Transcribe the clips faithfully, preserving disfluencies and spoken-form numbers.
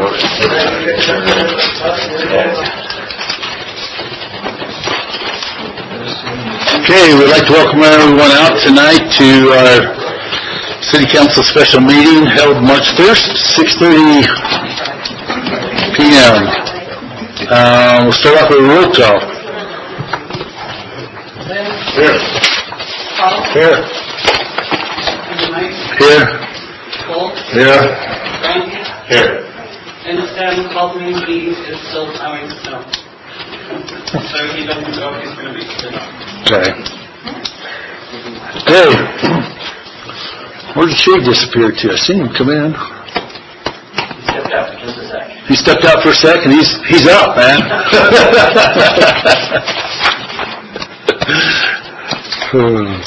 Okay, we'd like to welcome everyone out tonight to our City Council special meeting held March first, six thirty p.m. Uh, we'll start off with a roll call. Here. Here. Here. Here. Here. And the seven called meeting is still coming, so. So he doesn't know if he's going to be still. Okay. Hey. Where did she disappear to? I seen him come in. He stepped out for just a second. He stepped out for a second. He's he's up, man. hmm.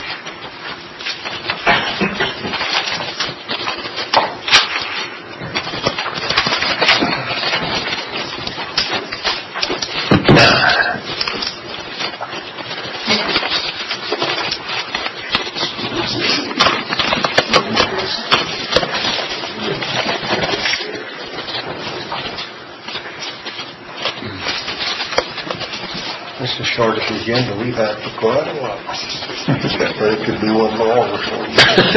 This is the shortest agenda we've had for quite a while. But it could be one more or something.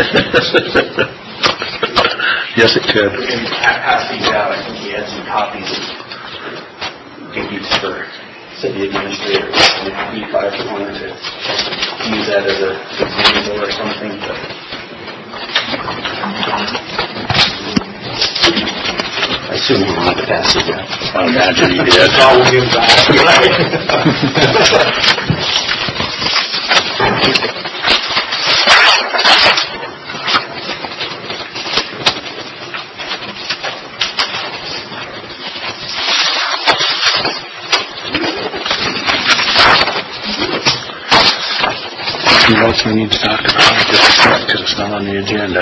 Yes, it could. And pass these out. I think he had some copies of good use for city administrator. If you guys wanted to use that as a example or something. But I assume you wanted to pass it out. I imagine he did. I'll give it back. Anything else we need to talk about? Just a sec, because it's not on the agenda.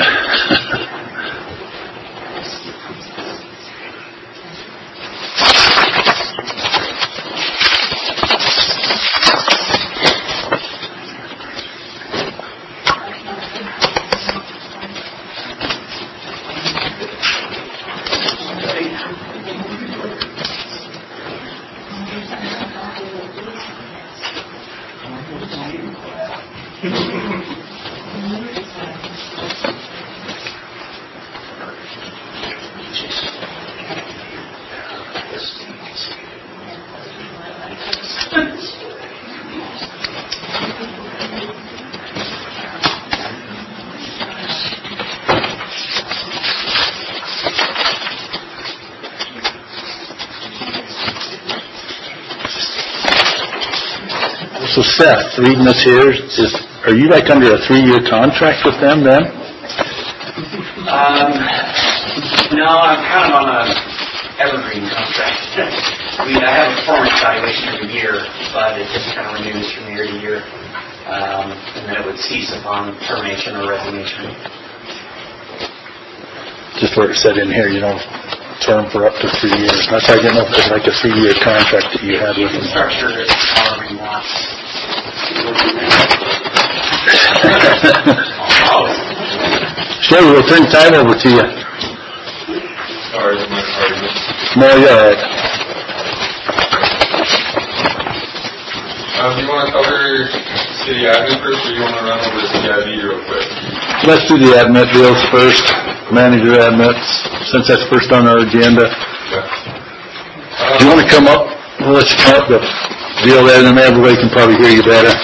So Seth, reading this here, is are you like under a three-year contract with them then? Um, no, I'm kind of on a evergreen contract. We I have a performance evaluation every year, but it just kind of renews from year to year, um, and then it would cease upon termination or resignation. Just where it said in here, you know, term for up to three years. That's why I didn't know if it was like a three-year contract that you had You with can them. structure it however you want. Sure, we'll turn time over to you. Sorry, my sorry. No, you're all right. Um, do you want to cover city admin first, or do you want to run over the city I D real quick? Let's do the admit deals first. Manager admits, since that's first on our agenda. Yeah. Um, Do you want to come up? We'll let you come up, but deal that, and everybody can probably hear you better.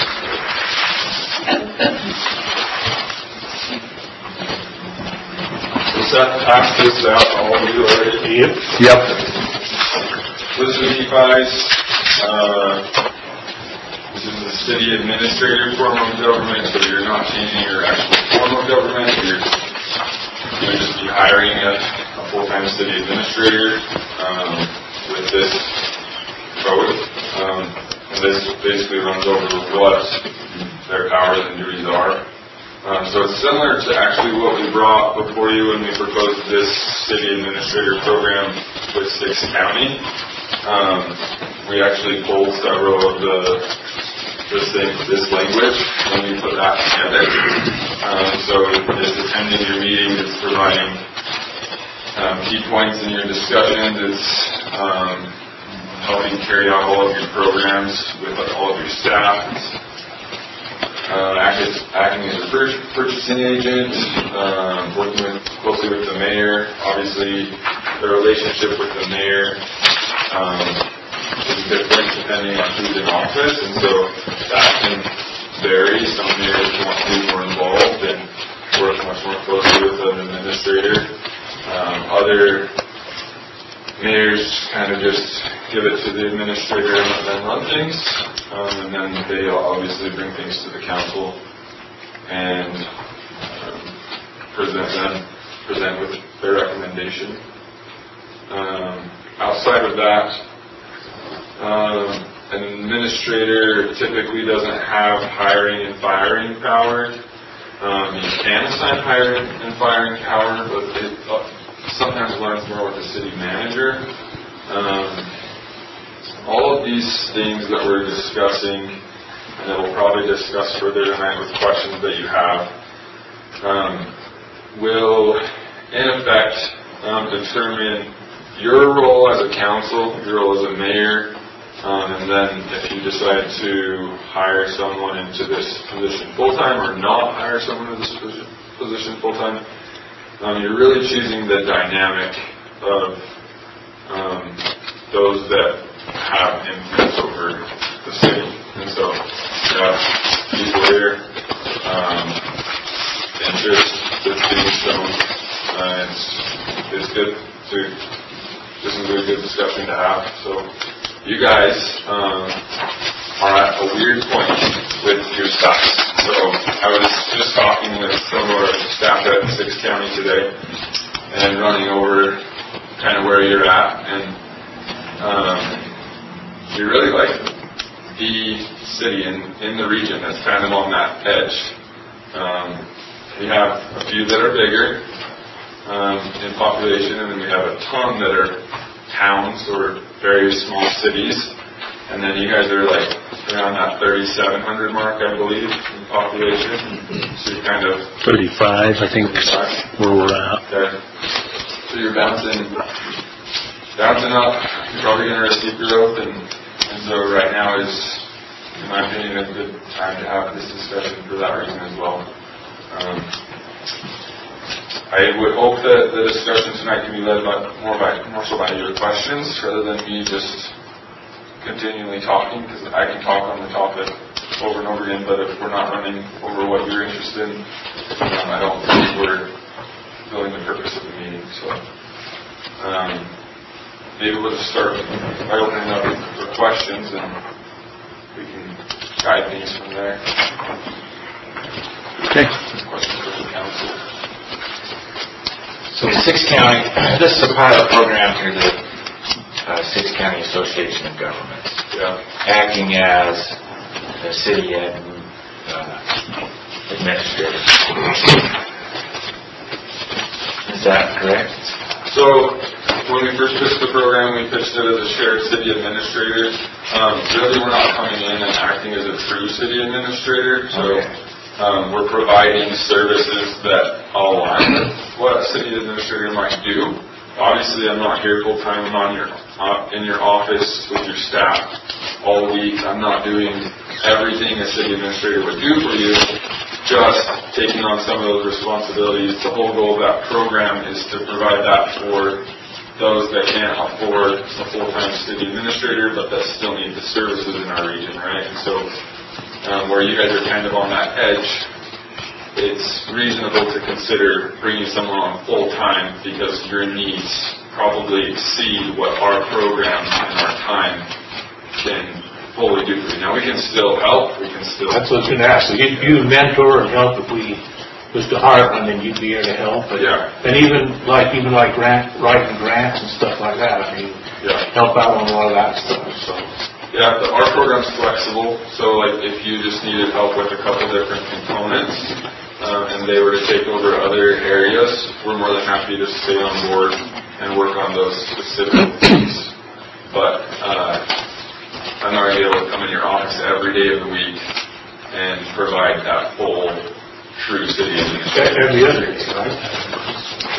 So Seth passed this out to all of you already. Yep. Yep. List of E P Is. Uh, this is the city administrator form of government, so you're not changing your actual form of government. You're going to just be hiring a, a full-time city administrator um, with this code. Um, and this basically runs over what their powers and duties are. Um, so it's similar to actually what we brought before you when we proposed this city administrator program with Six County. Um, we actually pulled several of the this, thing, this language when we put that together. Um, so it's attending your meeting, it's providing um, key points in your discussions is um, helping carry out all of your programs with all of your staff. Uh, acting, acting as a purchasing agent, um, working with, closely with the mayor. Obviously, the relationship with the mayor um, is different depending on who's in office, and so that can vary. Some mayors want to be more involved and work much more closely with an administrator. Um, other mayors kind of just give it to the administrator and let them run things, um, and then they obviously bring things to the council and um, present them, present with their recommendation. Um, outside of that, um, an administrator typically doesn't have hiring and firing power. Um, you can assign hiring and firing power, but it uh, sometimes learns more with the city manager. Um, all of these things that we're discussing, and that we'll probably discuss further tonight with questions that you have, um, will in effect um, determine your role as a council, your role as a mayor, um, and then if you decide to hire someone into this position full-time or not hire someone into this position full-time, um, you're really choosing the dynamic of um, those that have influence over the city. And so you have people here, um, interest that's being shown. Uh, it's, it's good to, this is a good discussion to have. So you guys um, are at a weird point with your stuff. So I was just talking with some of our staff at Six County today and running over kind of where you're at, and um, you really like the city in, in the region that's kind of on that edge. Um, we have a few that are bigger um, in population, and then we have a ton that are towns or very small cities, and then you guys are like around that thirty-seven hundred mark, I believe, in population. So you're kind of thirty-five, I think, where we're at. Okay. So you're bouncing, bouncing up. You're probably going to see growth, and, and so right now is, in my opinion, a good time to have this discussion for that reason as well. Um, I would hope that the discussion tonight can be led by more by more so by your questions rather than me just continually talking, because I can talk on the topic over and over again, but if we're not running over what you're interested in, um, I don't think we're fulfilling the purpose of the meeting. So um, maybe we'll just start by opening up for questions, and we can guide things from there. Okay. Questions for the council? So Six County, this is a pilot program through the uh, Six County Association of Governments, Yeah. acting as the city and uh, administrator. Is that correct? So when we first pitched the program, we pitched it as a shared city administrator. Um, really, we're not coming in and acting as a true city administrator. So Okay. um, we're providing services that align with what a city administrator might do. Obviously, I'm not here full time. I'm on your uh, in your office with your staff all week. I'm not doing everything a city administrator would do for you. Just taking on some of those responsibilities. The whole goal of that program is to provide that for those that can't afford a full-time city administrator, but that still need the services in our region, right? And so, um, where you guys are kind of on that edge, it's reasonable to consider bringing someone on full-time because your needs probably exceed what our program and our time can fully do for you. Now, we can still help. We can still... That's what I was going to ask. So you, you mentor and help if we was to hire one, then you'd be here to help. But, Yeah. And even like even like grant writing grants and stuff like that. I mean, Yeah. help out on all of that stuff. So Yeah, the, our program's flexible. So, like, if you just needed help with a couple different components, uh, and they were to take over other areas, we're more than happy to stay on board and work on those specific things. But uh, I'm not going to be able to come in your office every day of the week and provide that full, true city administration. every other day, right?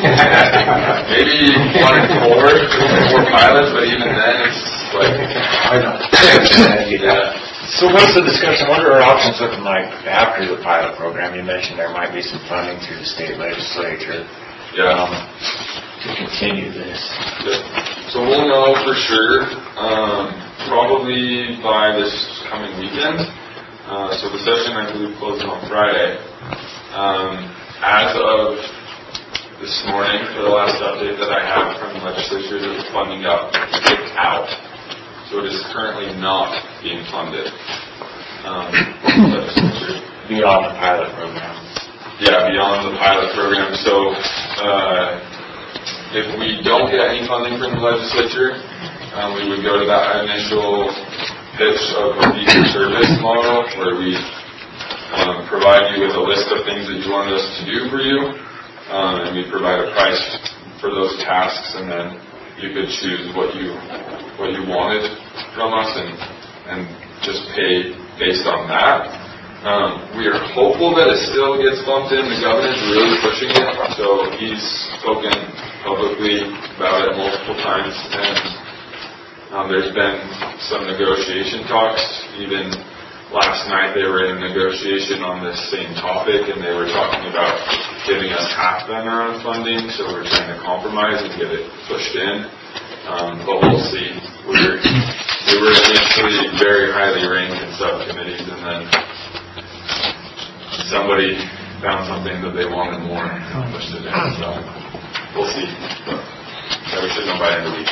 Maybe one and four, four pilots, but even then, it's like, I know. yeah. So what's the discussion, what are our options looking like after the pilot program? You mentioned there might be some funding through the state legislature Yeah. um, to continue this. Yeah. So we'll know for sure, um, probably by this coming weekend. Uh, so the session, I believe, closes on Friday. Um, as of this morning, for the last update that I have from the legislature, the funding got kicked out. So it is currently not being funded. Um, Beyond the pilot program. Yeah, beyond the pilot program. So uh, if we don't get any funding from the legislature, um, we would go to that initial pitch of the fee-for-service model, where we um, provide you with a list of things that you want us to do for you, um, and we provide a price for those tasks, and then you could choose what you what you wanted from us and and just pay based on that. Um, we are hopeful that it still gets bumped in. The governor's really pushing it, so he's spoken publicly about it multiple times, and um, there's been some negotiation talks. Even last night they were in negotiation on this same topic, and they were talking about giving us half the amount of funding, so we're trying to compromise and get it pushed in. Um, but we'll see. We were, we were initially very highly ranked in subcommittees, and then somebody found something that they wanted more and pushed it in. So we'll see. But yeah, we should know by the end of the week.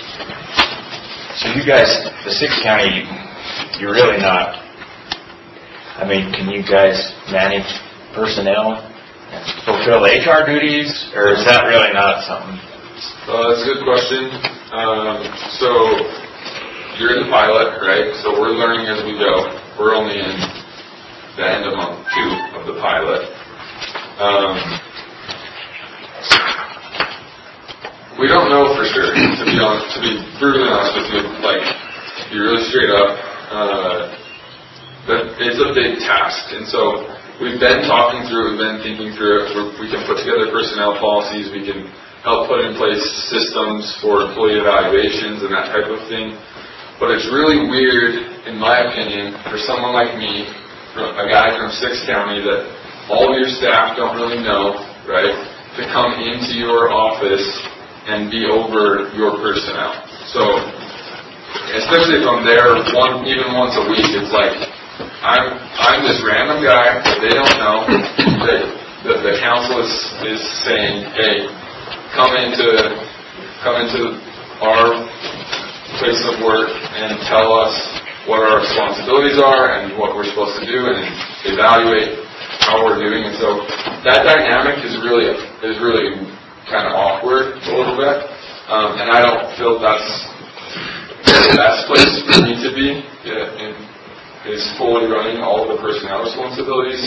So you guys, the sixth county, you're really not, I mean, can you guys manage personnel and fulfill H R duties, or is that really not something? Uh, that's a good question. Um, so you're in the pilot, right? So we're learning as we go. We're only in the end of month two of the pilot. Um, we don't know for sure, to be honest, to be brutally honest with you, like, to be really straight up, uh, that it's a big task. And so we've been talking through it, we've been thinking through it. We're, we can put together personnel policies, we can help put in place systems for employee evaluations and that type of thing. But it's really weird, in my opinion, for someone like me, a guy from Sixth County that all of your staff don't really know, right, to come into your office and be over your personnel. So, especially if I'm there one, even once a week, it's like, I'm I'm this random guy that they don't know, that, that the council is, is saying, hey, come into come into our place of work and tell us what our responsibilities are and what we're supposed to do, and evaluate how we're doing. And so that dynamic is really is really kind of awkward a little bit, um, and I don't feel that's the best place for me to be. Yeah, in, is fully running all of the personnel responsibilities.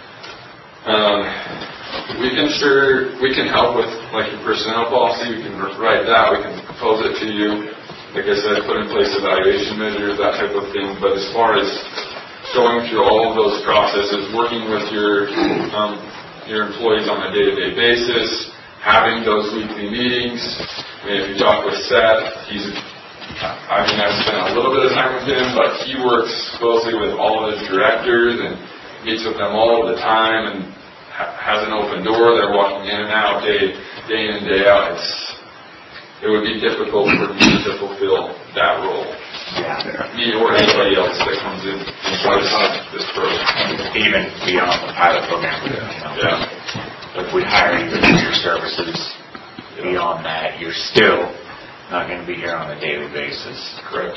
Um, we can sure we can help with like your personnel policy. We can write that. We can propose it to you. Like I said, put in place evaluation measures, that type of thing. But as far as going through all of those processes, working with your um, your employees on a day-to-day basis, having those weekly meetings. I mean, if you talk with Seth, he's I mean, I've spent a little bit of time with him, but he works closely with all of his directors and meets with them all the time and ha- has an open door. They're walking in and out day, day in and day out. It's, it would be difficult for me to fulfill that role. Yeah. Me or anybody else that comes in and starts this program. Even beyond the pilot program. Yeah. You know, Yeah. If we hire you for your services, beyond that, you're still not going to be here on a daily basis. Correct.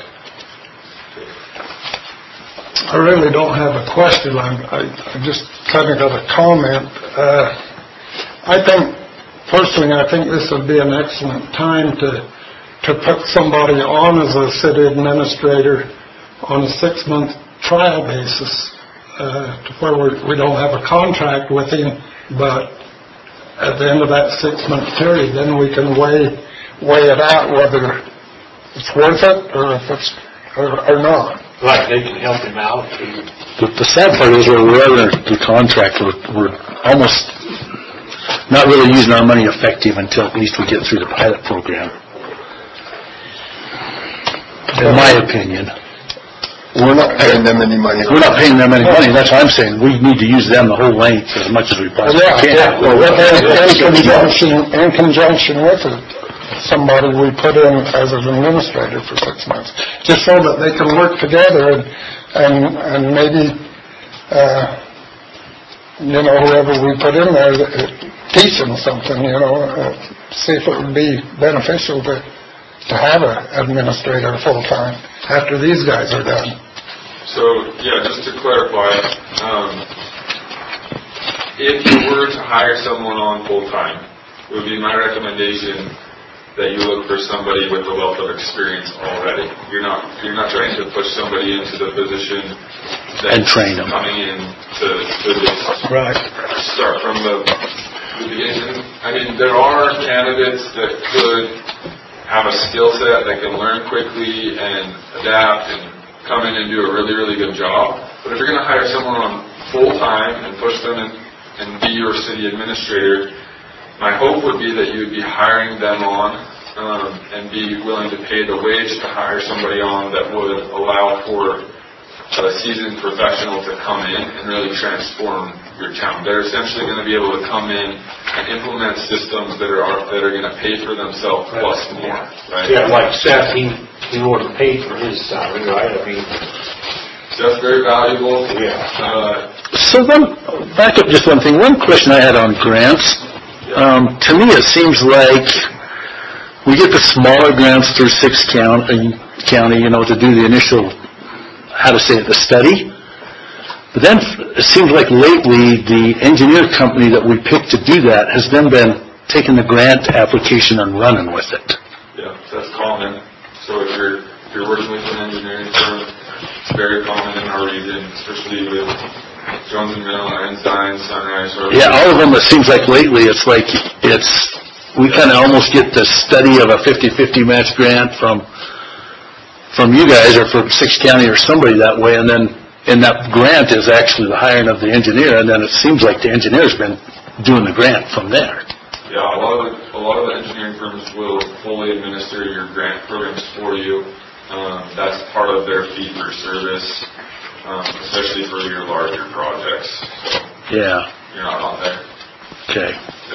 I really don't have a question. I'm, I, I just kind of got a comment. Uh, I think, personally, I think this would be an excellent time to to put somebody on as a city administrator on a six-month trial basis, uh, to where we're, we don't have a contract with him, but at the end of that six-month period, then we can weigh weigh it out whether it's worth it or if it's or, or not. Like they can help him out. The, the sad part is we're under the contract. We're, we're almost not really using our money effective until at least we get through the pilot program. In my opinion. We're not paying them any money. We're not paying them any money, that's what I'm saying. We need to use them the whole length as much as we possibly Yeah, can. yeah. Well, in conjunction, in conjunction with it, somebody we put in as an administrator for six months, just so that they can work together and, and, and maybe, uh, you know, whoever we put in there, uh, teach them something, you know, uh, see if it would be beneficial to, to have an administrator full-time after these guys are done. So, yeah, just to clarify, um, if you were to hire someone on full-time, it would be my recommendation that you look for somebody with a wealth of experience already. You're not you're not trying to push somebody into the position that's And train them. coming in to, to just Right. start from the, the beginning. I mean, there are candidates that could have a skill set that can learn quickly and adapt and come in and do a really, really good job. But if you're going to hire someone on full-time and push them in, and be your city administrator, my hope would be that you would be hiring them on um, and be willing to pay the wage to hire somebody on that would allow for a seasoned professional to come in and really transform your town. They're essentially going to be able to come in and implement systems that are that are going to pay for themselves plus more. Right? Yeah, like Seth, he, he wasn't paid for his salary, right? I mean, That's very valuable. Yeah. Uh, So one, back up just one thing. One question I had on grants. Um, to me, it seems like we get the smaller grants through six county, county, you know, to do the initial, how to say it, the study. But then it seems like lately the engineer company that we picked to do that has then been taking the grant application and running with it. yeah, that's common. So if you're if you're working with an engineering firm, it's very common in our region, especially with Jones and Mill, Einstein, Sunrise. Yeah, all of them, it seems like lately it's like it's, we kind of almost get the study of a fifty-fifty match grant from from you guys or from Six County or somebody that way, and then and that grant is actually the hiring of the engineer, and then it seems like the engineer's been doing the grant from there. Yeah, a lot of the, a lot of the engineering firms will fully administer your grant programs for you. Um, that's part of their fee for service, um, especially for your larger projects. So Yeah. you're not on there. Okay.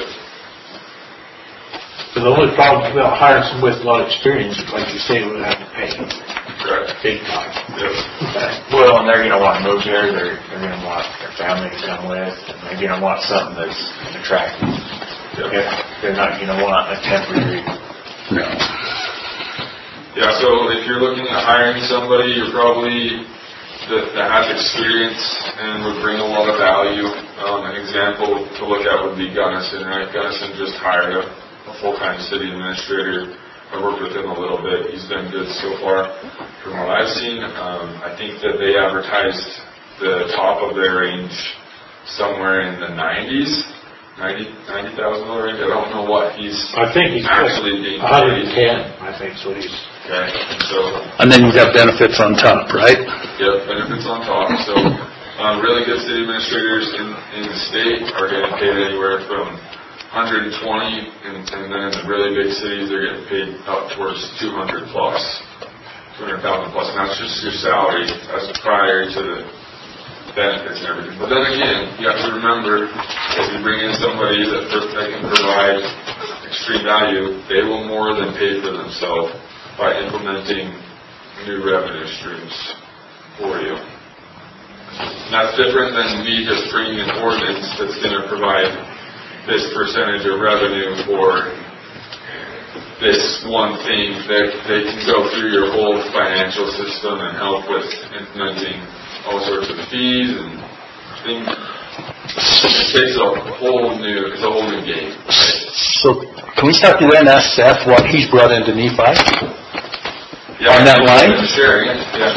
but the only problem about hiring someone with a lot of experience, like you say, we have to pay Correct. big time. Yep. Well, and they're going to want to move here, they're, they're going to want their family to come with, and they're going to want something that's attractive. Yep. If they're not going to want a temporary. No. Yeah, so if you're looking at hiring somebody, you're probably that, that has experience and would bring a lot of value. Um, an example to look at would be Gunnison, right? Gunnison just hired a, a full-time city administrator. I worked with him a little bit. He's been good so far from what I've seen. Um, I think that they advertised the top of their range somewhere in the nineties, ninety thousand dollars range. I don't know what he's I think he's actually being one hundred paid. ten, I think, is what he's. Okay, so And then you've got benefits on top, right? Yep, benefits on top. So, uh, really good city administrators in, in the state are getting paid anywhere from one hundred twenty, and, and then in the really big cities, they're getting paid up towards two hundred plus, two hundred thousand plus, and that's just your salary. That's prior to the benefits and everything. But then again, you have to remember, if you bring in somebody that, that can provide extreme value, they will more than pay for themselves by implementing new revenue streams for you. And that's different than me just bringing an ordinance that's going to provide this percentage of revenue for this one thing. That they can go through your whole financial system and help with implementing all sorts of fees and things. It takes a whole new, it's a whole new game. So can we stop you there and ask Seth what he's brought into Nephi? Yeah, On that line? Sure, yeah. yeah.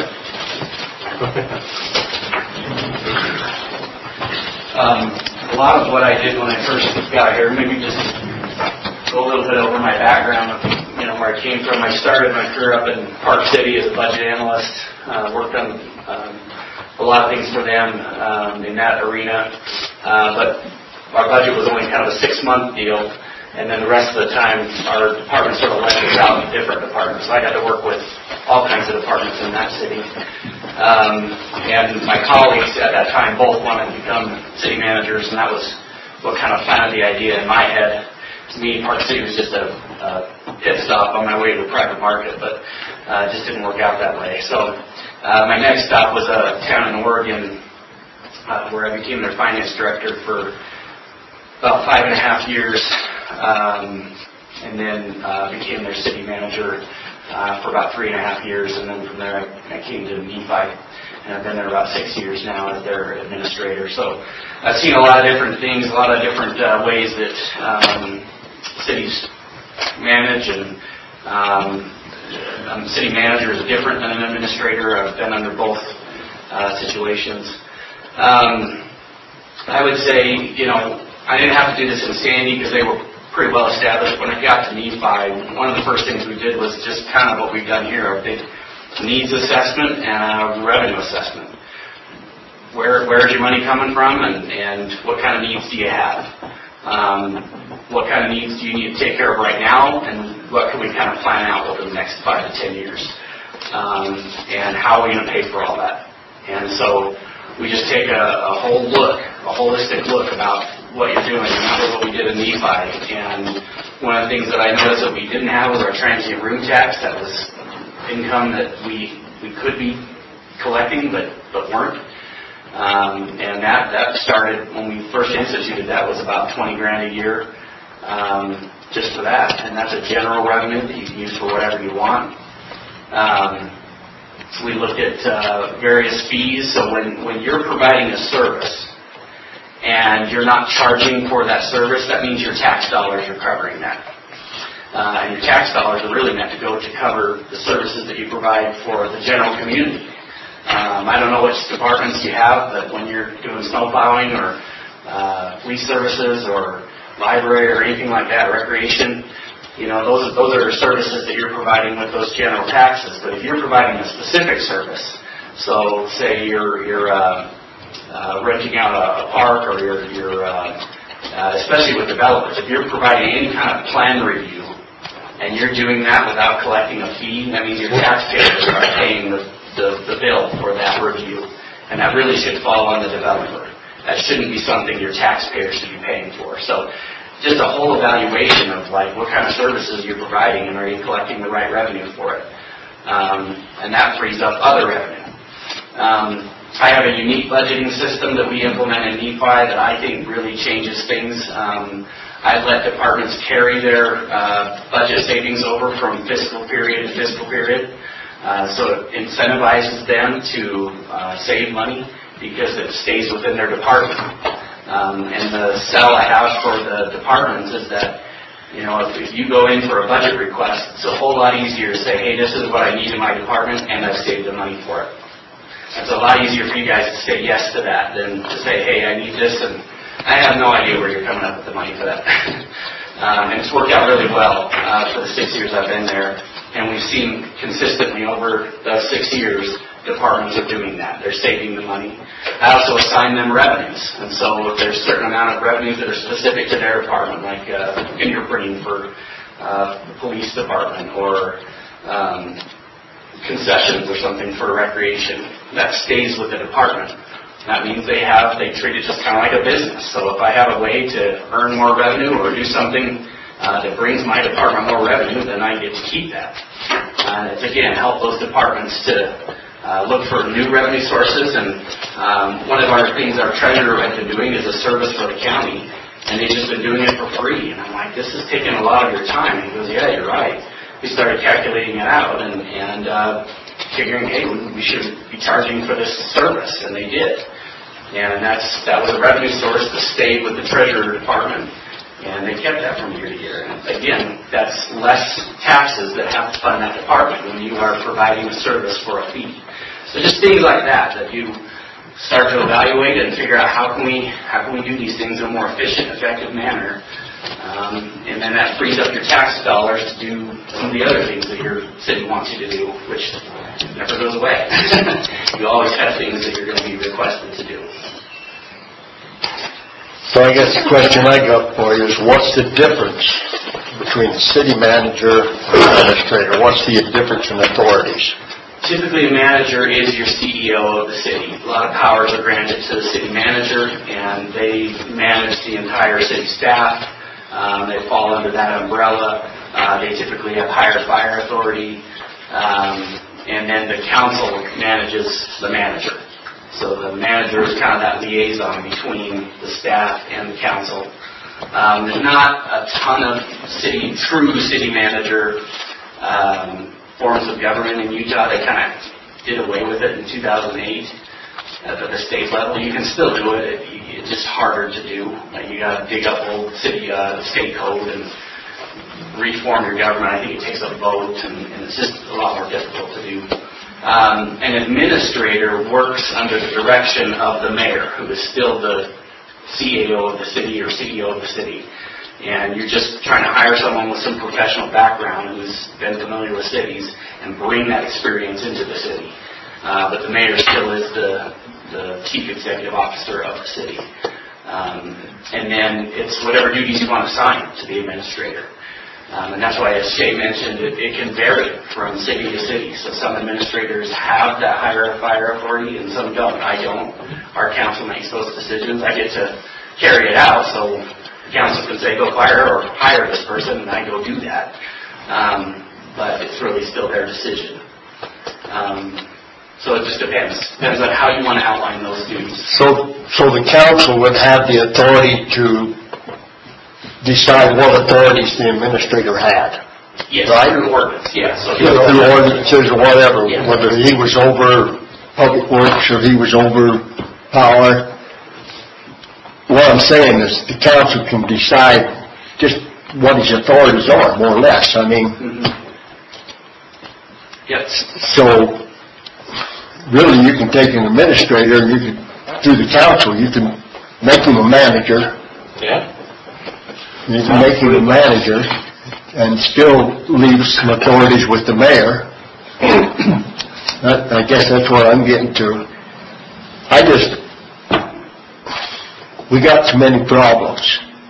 Um, a lot of what I did when I first got here, maybe just go a little bit over my background of, you know, where I came from. I started my career up in Park City as a budget analyst, uh, worked on um, a lot of things for them um, in that arena. Uh, but our budget was only kind of a six-month deal, and then the rest of the time, our department sort of lent us out in different departments. So I got to work with all kinds of departments in that city. Um, and my colleagues at that time both wanted to become city managers, and that was what kind of planted the idea in my head. To me, Park City was just a, a pit stop on my way to the private market, but uh, it just didn't work out that way. So uh, my next stop was a town in Oregon uh, where I became their finance director for about five and a half years. Um, and then uh, became their city manager uh, for about three and a half years, and then from there I, I came to Nephi, and I've been there about six years now as their administrator. So I've seen a lot of different things, a lot of different uh, ways that um, cities manage, and um, um, city manager is different than an administrator. I've been under both uh, situations. Um, I would say, you know, I didn't have to do this in Sandy because they were pretty well established. When I got to Nephi, one of the first things we did was just kind of what we've done here, a big needs assessment and a revenue assessment. Where where's your money coming from, and, and what kind of needs do you have? Um, what kind of needs do you need to take care of right now, and what can we kind of plan out over the next five to ten years? Um, and how are we going to pay for all that? And so we just take a, a whole look, a holistic look about what you're doing, and that was what we did in Nephi. And one of the things that I noticed that we didn't have was our transient room tax. That was income that we we could be collecting, but but weren't. Um, and that that started when we first instituted that was about twenty grand a year, um, just for that. And that's a general revenue that you can use for whatever you want. Um, we looked at uh, various fees. So when when you're providing a service and you're not charging for that service, that means your tax dollars are covering that. Uh, and your tax dollars are really meant to go to cover the services that you provide for the general community. Um, I don't know which departments you have, but when you're doing snow plowing or uh, police services or library or anything like that, recreation, you know, those, those are services that you're providing with those general taxes. But if you're providing a specific service, so say you're, you're uh, Uh, renting out a, a park, or you're, you're uh, uh, especially with developers, if you're providing any kind of plan review and you're doing that without collecting a fee, that means your taxpayers are paying the, the, the bill for that review, and that really should fall on the developer. That shouldn't be something your taxpayers should be paying for. So just a whole evaluation of like what kind of services you're providing, and are you collecting the right revenue for it, um, and that frees up other revenue. Um, I have a unique budgeting system that we implement in Nephi that I think really changes things. Um, I let departments carry their uh, budget savings over from fiscal period to fiscal period. Uh, so it incentivizes them to uh, save money because it stays within their department. Um, and the sell I have for the departments is that, you know, if, if you go in for a budget request, it's a whole lot easier to say, hey, this is what I need in my department, and I've saved the money for it. It's a lot easier for you guys to say yes to that than to say, hey, I need this, and I have no idea where you're coming up with the money for that. um, and it's worked out really well uh, for the six years I've been there, and we've seen consistently over those six years, departments are doing that. They're saving the money. I also assign them revenues, and so if there's a certain amount of revenues that are specific to their department, like uh, fingerprinting for uh, the police department, or um, concessions or something for recreation, that stays with the department. That means they have, they treat it just kind of like a business. So if I have a way to earn more revenue or do something uh, that brings my department more revenue, then I get to keep that. Uh, it's, again, help those departments to uh, look for new revenue sources. And um, one of our things our treasurer has been doing is a service for the county, and they've just been doing it for free. And I'm like, this is taking a lot of your time. And he goes, yeah, you're right. We started calculating it out and, and uh, figuring, hey, we should be charging for this service, and they did. And that's that was a revenue source that stayed with the Treasurer Department, and they kept that from year to year. And again, that's less taxes that have to fund that department when you are providing a service for a fee. So just things like that that you start to evaluate and figure out how can we how can we do these things in a more efficient, effective manner. Um, and then that frees up your tax dollars to do some of the other things that your city wants you to do, which never goes away. You always have things that you're going to be requested to do. So I guess the question I got for you is, what's the difference between the city manager and administrator? What's the difference in authorities? Typically, a manager is your C E O of the city. A lot of powers are granted to the city manager, and they manage the entire city staff. Um, they fall under that umbrella. Uh, they typically have higher fire authority, um, and then the council manages the manager. So the manager is kind of that liaison between the staff and the council. Um, there's not a ton of city, true city manager um, forms of government in Utah. They kind of did away with it in two thousand eight at the state level. You can still do it. it it's just harder to do. Like you got to dig up old city uh, state code and reform your government. I think it takes a vote, and, and it's just a lot more difficult to do. Um, an administrator works under the direction of the mayor, who is still the C A O of the city or C E O of the city. And you're just trying to hire someone with some professional background who's been familiar with cities and bring that experience into the city. Uh, but the mayor still is the, the chief executive officer of the city. Um, and then it's whatever duties you want to assign to the administrator. Um, and that's why, as Shay mentioned, it, it can vary from city to city. So some administrators have that higher fire authority and some don't. I don't. Our council makes those decisions. I get to carry it out, so the council can say, go fire or hire this person, and I go do that. Um, but it's really still their decision. Um, so it just depends. Depends on how you want to outline those duties. So, so the council would have the authority to decide what authorities the administrator had. Yes, right? through ordinance, yes. So You know, through ordinances or whatever, yeah. Whether he was over public works or he was over power. What I'm saying is the council can decide just what his authorities are, more or less. I mean, mm-hmm. Yes. So really you can take an administrator and you can, through the council, you can make him a manager. Yeah. You can make him a manager and still leave some authorities with the mayor. that, I guess that's what I'm getting to. I just, we got too many problems.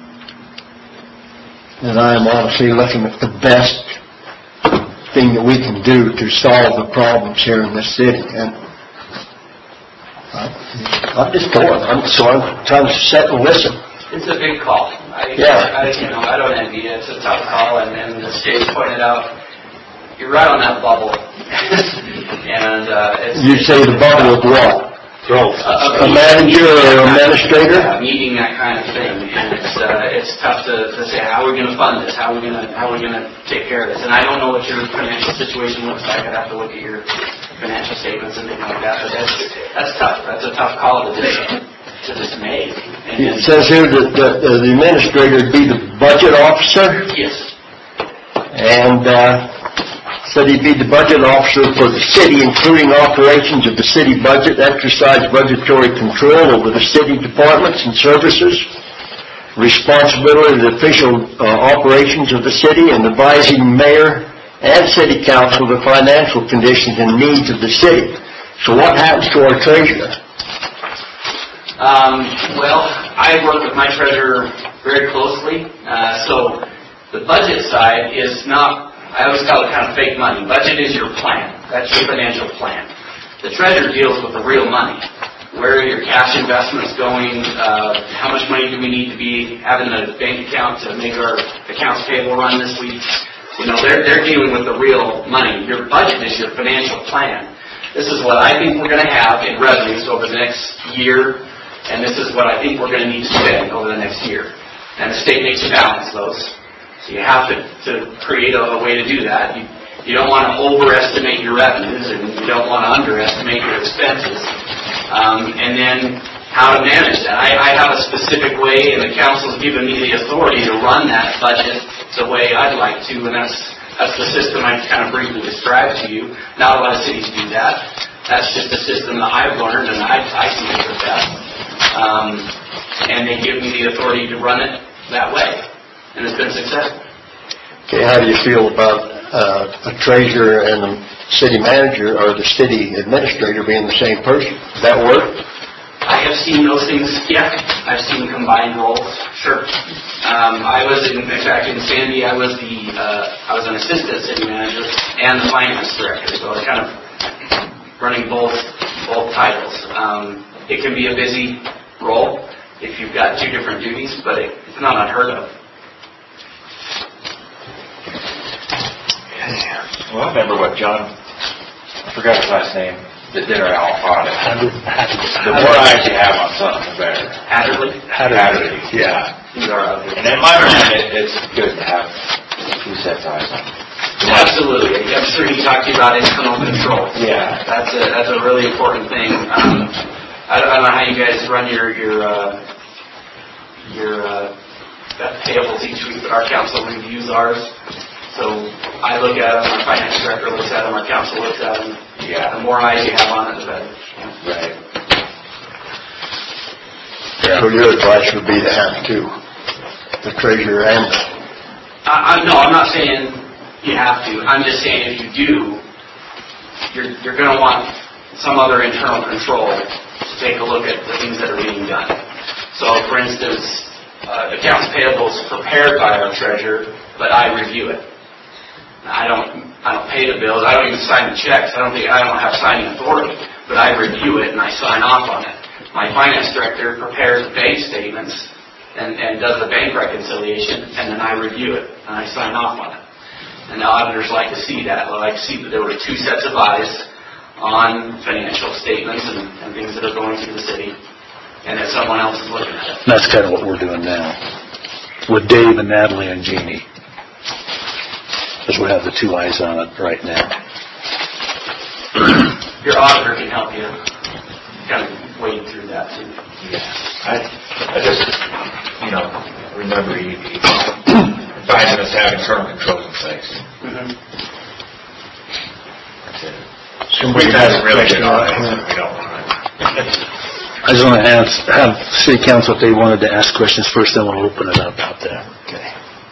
And I'm honestly looking at the best thing that we can do to solve the problems here in this city. And I, I'm just going. I'm, so I'm trying to sit and listen. It's a big call. I, yeah. I, you know, I don't envy it. It's a tough call, and, and the state pointed out, you're right on that bubble. and uh, it's, you say the bubble of what? Growth. A, a manager or an administrator? Yeah, meeting that kind of thing, and it's uh, it's tough to, to say how are we going to fund this? How are we going to how are we going to take care of this? And I don't know what your financial situation looks like. I'd have to look at your financial statements and things like that. But that's that's tough. That's a tough call to just to just make. And it says here that the, the, the administrator would be the budget officer. Yes. And uh, said he'd be the budget officer for the city, including operations of the city budget, exercise budgetary control over the city departments and services, responsibility of the official uh, operations of the city, and advising mayor and city council the financial conditions and needs of the city. So what happens to our treasurer? Um, well, I work with my treasurer very closely. Uh, so the budget side is not, I always call it kind of fake money. Budget is your plan. That's your financial plan. The treasurer deals with the real money. Where are your cash investments going? Uh, how much money do we need to be having in the bank account to make our accounts payable run this week? You know, they're, they're dealing with the real money. Your budget is your financial plan. This is what I think we're going to have in revenues over the next year, and this is what I think we're going to need to spend over the next year. And the state makes you balance those. So you have to, to create a, a way to do that. You, you don't want to overestimate your revenues, and you don't want to underestimate your expenses. Um, and then how to manage that. I, I have a specific way, and the council's given me the authority to run that budget the way I'd like to, and that's that's the system I kind of briefly described to you. Not a lot of cities do that. That's just a system that I've learned, and I, I can make the best. Um, and they give me the authority to run it that way, and it's been successful. Okay, how do you feel about uh, a treasurer and a city manager or the city administrator being the same person? Does that work? I I have seen those things, yeah, I've seen combined roles, sure. Um, I was, in, in fact, in Sandy, I was the, uh, I was an assistant city manager and the finance director, so I was kind of running both, both titles. Um, it can be a busy role if you've got two different duties, but it, it's not unheard of. Well, I remember what John, I forgot his last name, that did our audit. The more eyes you have on something, the better. Hatterley? Hatterley, yeah. These are out there. And in my mind, it, it's good to have two sets of eyes on it. Absolutely. I'm sure he talked to you about internal control. Yeah. That's a, that's a really important thing. Um, I, don't, I don't know how you guys run your, your, uh, your, uh, payables each week, but our council reviews ours. So I look at them, our finance director looks at them, our council looks at them. Yeah. The more eyes you have on it, the better. Right. So your advice would be to have two, the treasurer and... I, I, no, I'm not saying you have to. I'm just saying if you do, you're, you're going to want some other internal control to take a look at the things that are being done. So, for instance, uh, accounts payable is prepared by our treasurer, but I review it. I don't, I don't pay the bills. I don't even sign the checks. I don't think I don't have signing authority, but I review it and I sign off on it. My finance director prepares bank statements and, and does the bank reconciliation, and then I review it and I sign off on it. And the auditors like to see that. They like to see that there were two sets of eyes on financial statements and, and things that are going through the city, and that someone else is looking at it. That's kind of what we're doing now with Dave and Natalie and Jeannie. Because we have the two eyes on it right now. Your auditor can help you kind of wade through that too. Yeah. I, I just, you know, remember you, you advising us to have internal controls in place. Mm-hmm. That's it. We've had really good audits and we don't want to. I just want to ask, have city council, if they wanted to ask questions first, then we'll open it up out there. Okay.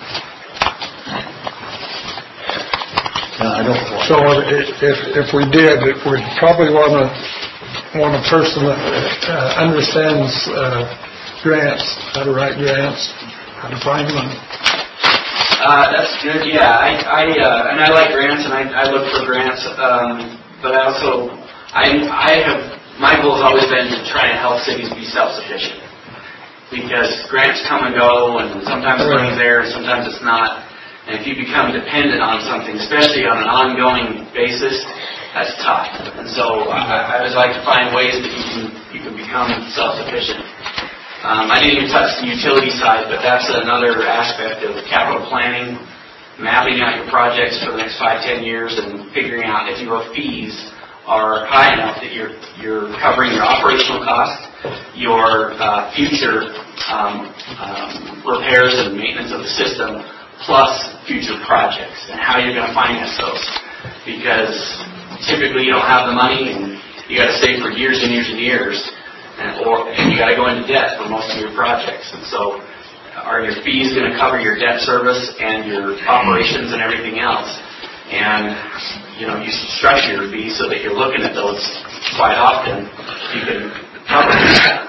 No, I don't want So if, if we did, we'd probably want to, want a person that uh, understands uh, grants, how to write grants, how to find them. Uh, that's good. Yeah, I, I uh, and I like grants, and I, I look for grants. Um, but I also, I, I have my goal has always been to try and help cities be self-sufficient, because grants come and go, and sometimes money's there, and sometimes it's not. And if you become dependent on something, especially on an ongoing basis, that's tough. And so I, I just like to find ways that you can you can become self-sufficient. Um, I didn't even touch the utility side, but that's another aspect of capital planning, mapping out your projects for the next five, ten years, and figuring out if your fees are high enough that you're you're covering your operational costs, your uh, future um, um, repairs and maintenance of the system, plus future projects, and how you're going to finance those. Because typically you don't have the money, and you got to save for years and years and years, and, or and you got to go into debt for most of your projects. And so, are your fees going to cover your debt service and your operations and everything else? And you know, you structure your fees so that you're looking at those quite often. You can cover that.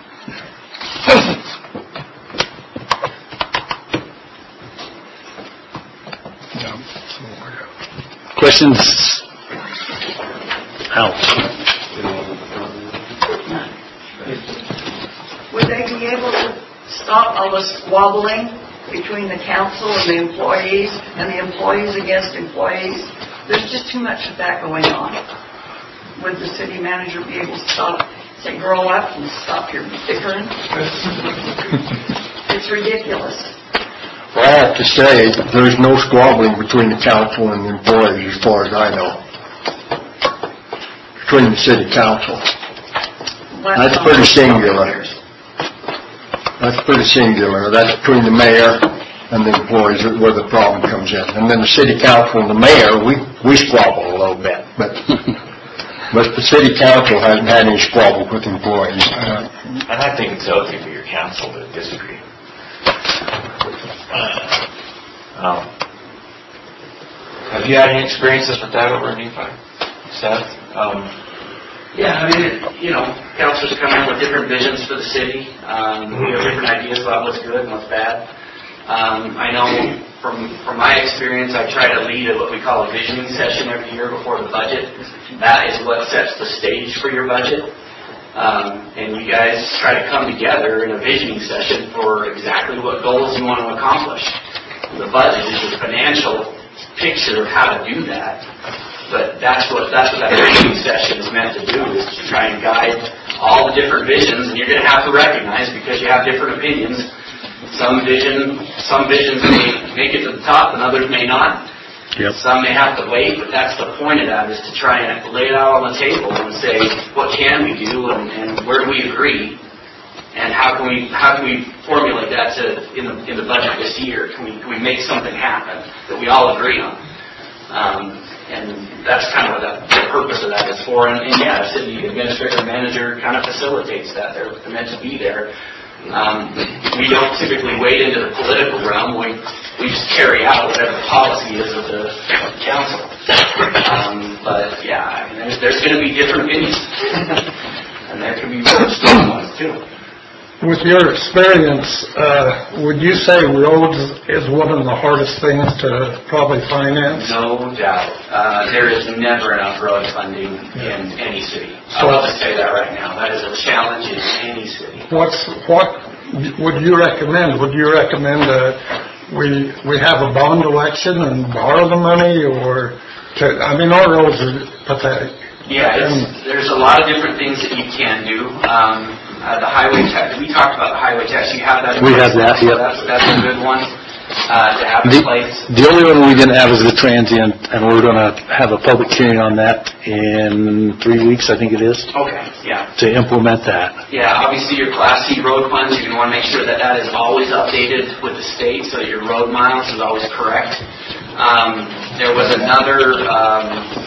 Questions? Al? Would they be able to stop all the squabbling between the council and the employees and the employees against employees? There's just too much of that going on. Would the city manager be able to stop, say, grow up and stop your bickering? It's ridiculous. Well, I have to say, there's no squabbling between the council and the employees as far as I know. Between the city council. That's pretty singular. That's pretty singular. That's between the mayor and the employees where the problem comes in. And then the city council and the mayor, we, we squabble a little bit. But but the city council hasn't had any squabble with employees. Uh, and I think it's healthy for your council to disagree. Um, have you had any experiences with that over in Nephi, Seth? Um, Yeah, I mean, it- you know, councilors come in with different visions for the city. Um, we have different ideas about what's good and what's bad. Um, I know from from my experience, I try to lead a, what we call a visioning session every year before the budget. That is what sets the stage for your budget. Um, and you guys try to come together in a visioning session for exactly what goals you want to accomplish. The budget is a financial picture of how to do that. But that's what that's what that visioning session is meant to do, is to try and guide all the different visions. And you're going to have to recognize, because you have different opinions, some vision, some visions may make it to the top and others may not. Yep. Some may have to wait, but that's the point of that, is to try and lay it out on the table and say, what can we do and, and where do we agree? And how can we how can we formulate that to in the in the budget this year? Can we can we make something happen that we all agree on? Um, and that's kind of what that, the purpose of that is for. And, and yeah, the city administrator manager kind of facilitates that. They're meant to be there. Um, we don't typically wade into the political realm. We we just carry out whatever the policy is of the, of the council. Um, but yeah, I mean, there's, there's going to be different opinions, and there can be more strong ones too. With your experience, uh, would you say roads is one of the hardest things to probably finance? No doubt. Uh, there is never enough road funding in any city. I'll just say that right now. That is a challenge in any city. What's what would you recommend? Would you recommend that we we have a bond election and borrow the money, or to, I mean, our roads are pathetic. Yeah, it's, there's a lot of different things that you can do. Um, Uh, the highway tax, we talked about the highway tax. You have that in We place have that, now, so yep. That's, that's a good one uh, to have in The, place. the only one we didn't have is the transient, and we're going to have a public hearing on that in three weeks, I think it is, Okay, yeah. to implement that. Yeah, obviously your Class C road funds, you're going to want to make sure that that is always updated with the state so that your road miles is always correct. Um, there was another, um,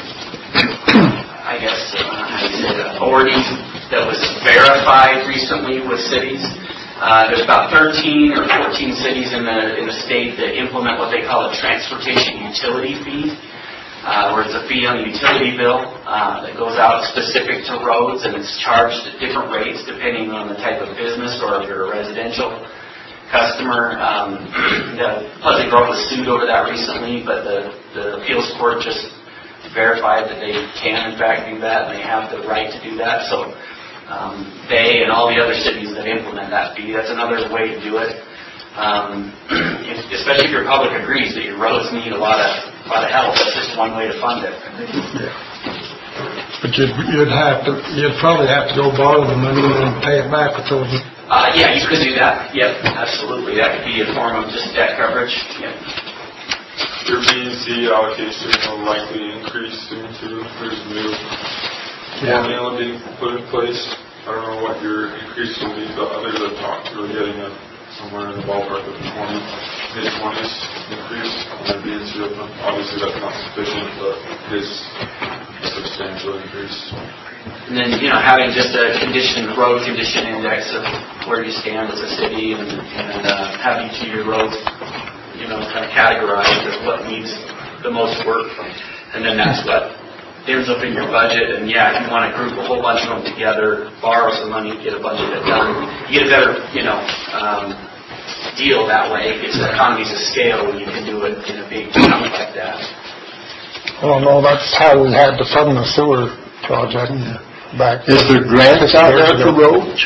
I guess, uh, how do you say that, authority that was verified recently with cities. Uh, there's about thirteen or fourteen cities in the in the state that implement what they call a transportation utility fee, uh, where it's a fee on the utility bill uh, that goes out specific to roads, and it's charged at different rates depending on the type of business, or if you're a residential customer. Um, the Pleasant Grove was sued over that recently, but the, the appeals court just verified that they can in fact do that, and they have the right to do that. So Um, they and all the other cities that implement that fee, that's another way to do it. Um, if, especially if your public agrees that your roads need a lot of a lot of help, that's just one way to fund it. Yeah. But you'd, you'd have to, you'd probably have to go borrow the money and then pay it back with those. Uh, yeah, you could do that. Yep, absolutely. That could be a form of just debt coverage. Yep. Your B and C allocation will likely increase soon too. There's new formula being put in place. I don't know what your increase will be, but others I've talked to are getting a, somewhere in the ballpark of twenty, mid twenties increase on their B and C. Obviously that's not sufficient, but it's a substantial increase. And then, you know, having just a condition, road condition index of where you stand as a city, and, and uh, have each of your roads, you know, kind of categorized as what needs the most work. And then that's what ends up in your budget. And yeah, if you want to group a whole bunch of them together, borrow some money, get a bunch of it done, you get a better, you know, um, deal that way. It's economies of scale when you can do it in a big chunk like that. Oh no, that's how we had to fund the sewer project back. Is there grants out there for roads?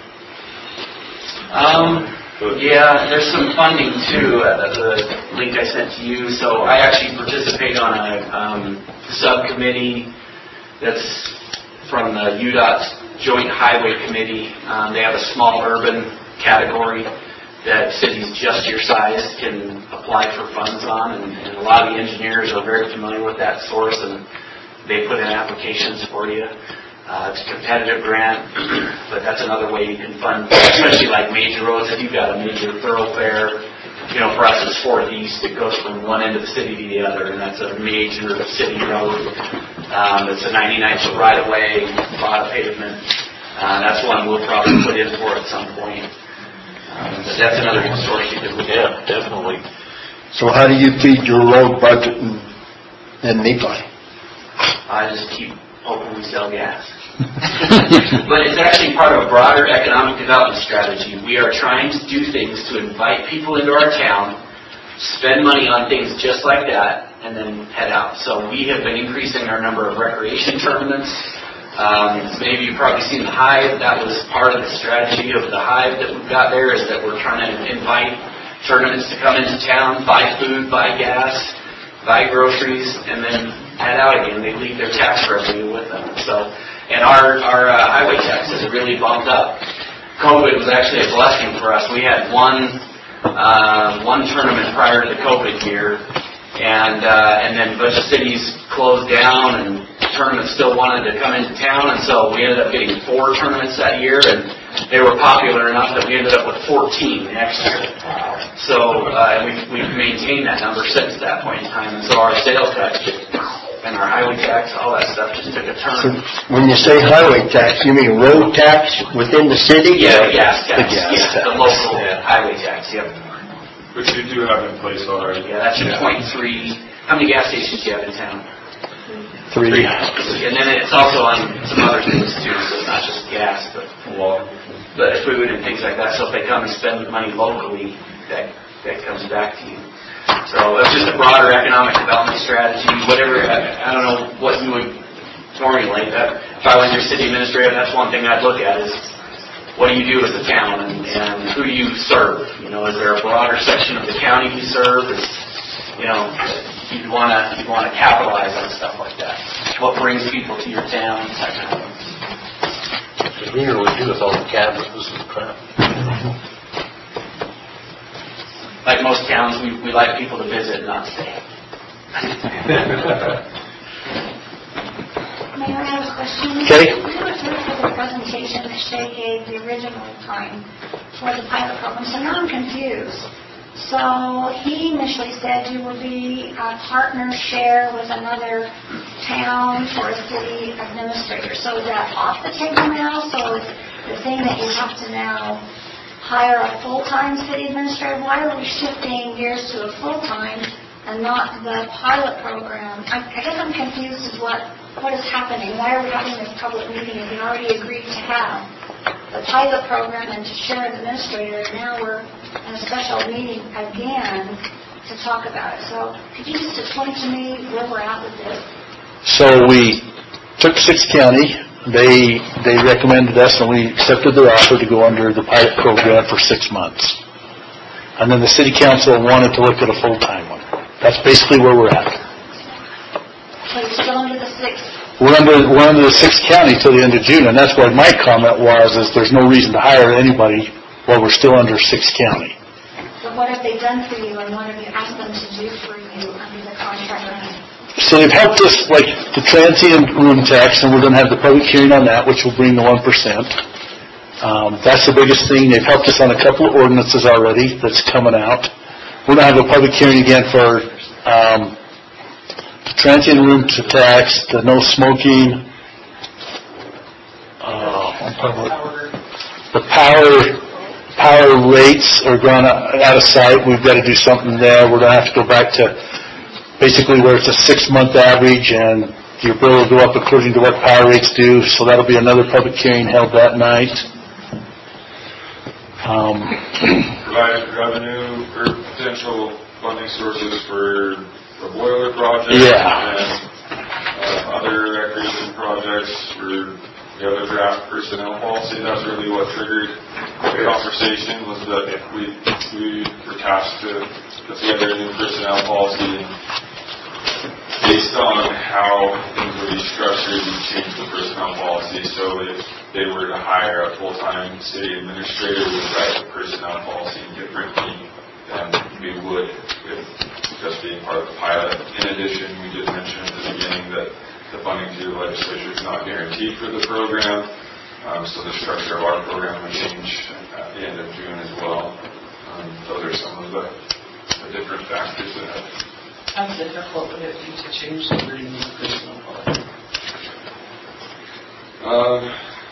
Um, yeah, there's some funding too, uh, the link I sent to you. So I actually participate on a um, subcommittee that's from the U DOT's Joint Highway Committee. Um, they have a small urban category that cities just your size can apply for funds on, and, and a lot of the engineers are very familiar with that source, and they put in applications for you. Uh, it's a competitive grant, but that's another way you can fund, especially like major roads. If you've got a major thoroughfare, you know, for us it's Fourth East, it goes from one end of the city to the other, and that's a major city road. Um, it's a ninety-nine foot right-of-way, a lot of pavement. Uh, that's one we'll probably put in for at some point. Um, but that's another good source you can look at. Yeah, definitely. So how do you feed your road budget in, in Nephi? I just keep hoping we sell gas. But it's actually part of a broader economic development strategy. We are trying to do things to invite people into our town, spend money on things just like that, and then head out. So we have been increasing our number of recreation tournaments. Um, maybe you've probably seen the Hive. That was part of the strategy of the Hive that we've got there, is that we're trying to invite tournaments to come into town, buy food, buy gas, buy groceries, and then head out again. They leave their tax revenue with them. So, and our, our uh, highway tax has really bumped up. COVID was actually a blessing for us. We had one uh, one tournament prior to the COVID year, and uh, and then a bunch of cities closed down, and tournaments still wanted to come into town, and so we ended up getting four tournaments that year, and they were popular enough that we ended up with fourteen next year. So uh, we've, we've maintained that number since that point in time, and so our sales tax and our highway tax, all that stuff just took a turn. So when you say highway tax, you mean road tax within the city? Yeah, gas tax. The gas yeah, tax. The local yeah. highway tax, yep. Which you do have in place already. Yeah, that's your point three. How many gas stations do you have in town? Three. And then it's also on some other things too, so it's not just gas, but Water. but food and things like that. So if they come and spend money locally, that that comes back to you. So it's just a broader economic development strategy. Whatever, I, I don't know what you would formulate. That if I was your city administrator, that's one thing I'd look at is what do you do as a town, and, and who do you serve? You know, is there a broader section of the county you serve? Is, you know, you'd want to you'd want to capitalize on stuff like that. What brings people to your town? That kind of thing. Because we really do with all the cabins and crap. Like most towns, we, we like people to visit, not stay. Mayor, I have a question. Okay. We were through with the presentation that Shay gave the original time for the pilot program, so now I'm confused. So he initially said you would be a partner share with another town for a city administrator. So is that off the table now? So the thing that you have to now hire a full-time city administrator, why are we shifting gears to a full-time and not the pilot program? I, I guess I'm confused as what, what is happening. Why are we having this public meeting if we already agreed to have the pilot program and to share an administrator, and now we're in a special meeting again to talk about it. So could you just explain to me where we're at with this? So we took Six County. They they recommended us, and we accepted their offer to go under the pilot program for six months. And then the city council wanted to look at a full-time one. That's basically where we're at. So you're still under the six? We're under we're under the Sixth County till the end of June, and that's why my comment was is there's no reason to hire anybody while we're still under Sixth County. So what have they done for you, and what have you asked them to do for you under the contract? So they've helped us, like the transient room tax, and we're going to have the public hearing on that, which will bring the one percent. Um, that's the biggest thing. They've helped us on a couple of ordinances already that's coming out. We're going to have a public hearing again for um, the transient room tax, the no smoking, uh, the power power rates are gone out of sight. We've got to do something there. We're going to have to go back to basically where it's a six-month average, and your bill will go up according to what power rates do, so that'll be another public hearing held that night. Um, Provide revenue or potential funding sources for the boiler project Yeah. and uh, other recreation projects for the other draft personnel policy. That's really what triggered the conversation, was that we, we were tasked to put together a new personnel policy. Based on how things would be structured, we changed the personnel policy. So if they were to hire a full-time city administrator, we would write the personnel policy differently than we would with just being part of the pilot. In addition, we did mention at the beginning that the funding to the legislature is not guaranteed for the program. Um, so the structure of our program would change at the end of June as well. Um, those are some of the, the different factors that have. How difficult would it be to change the wording of the personnel policy? Um,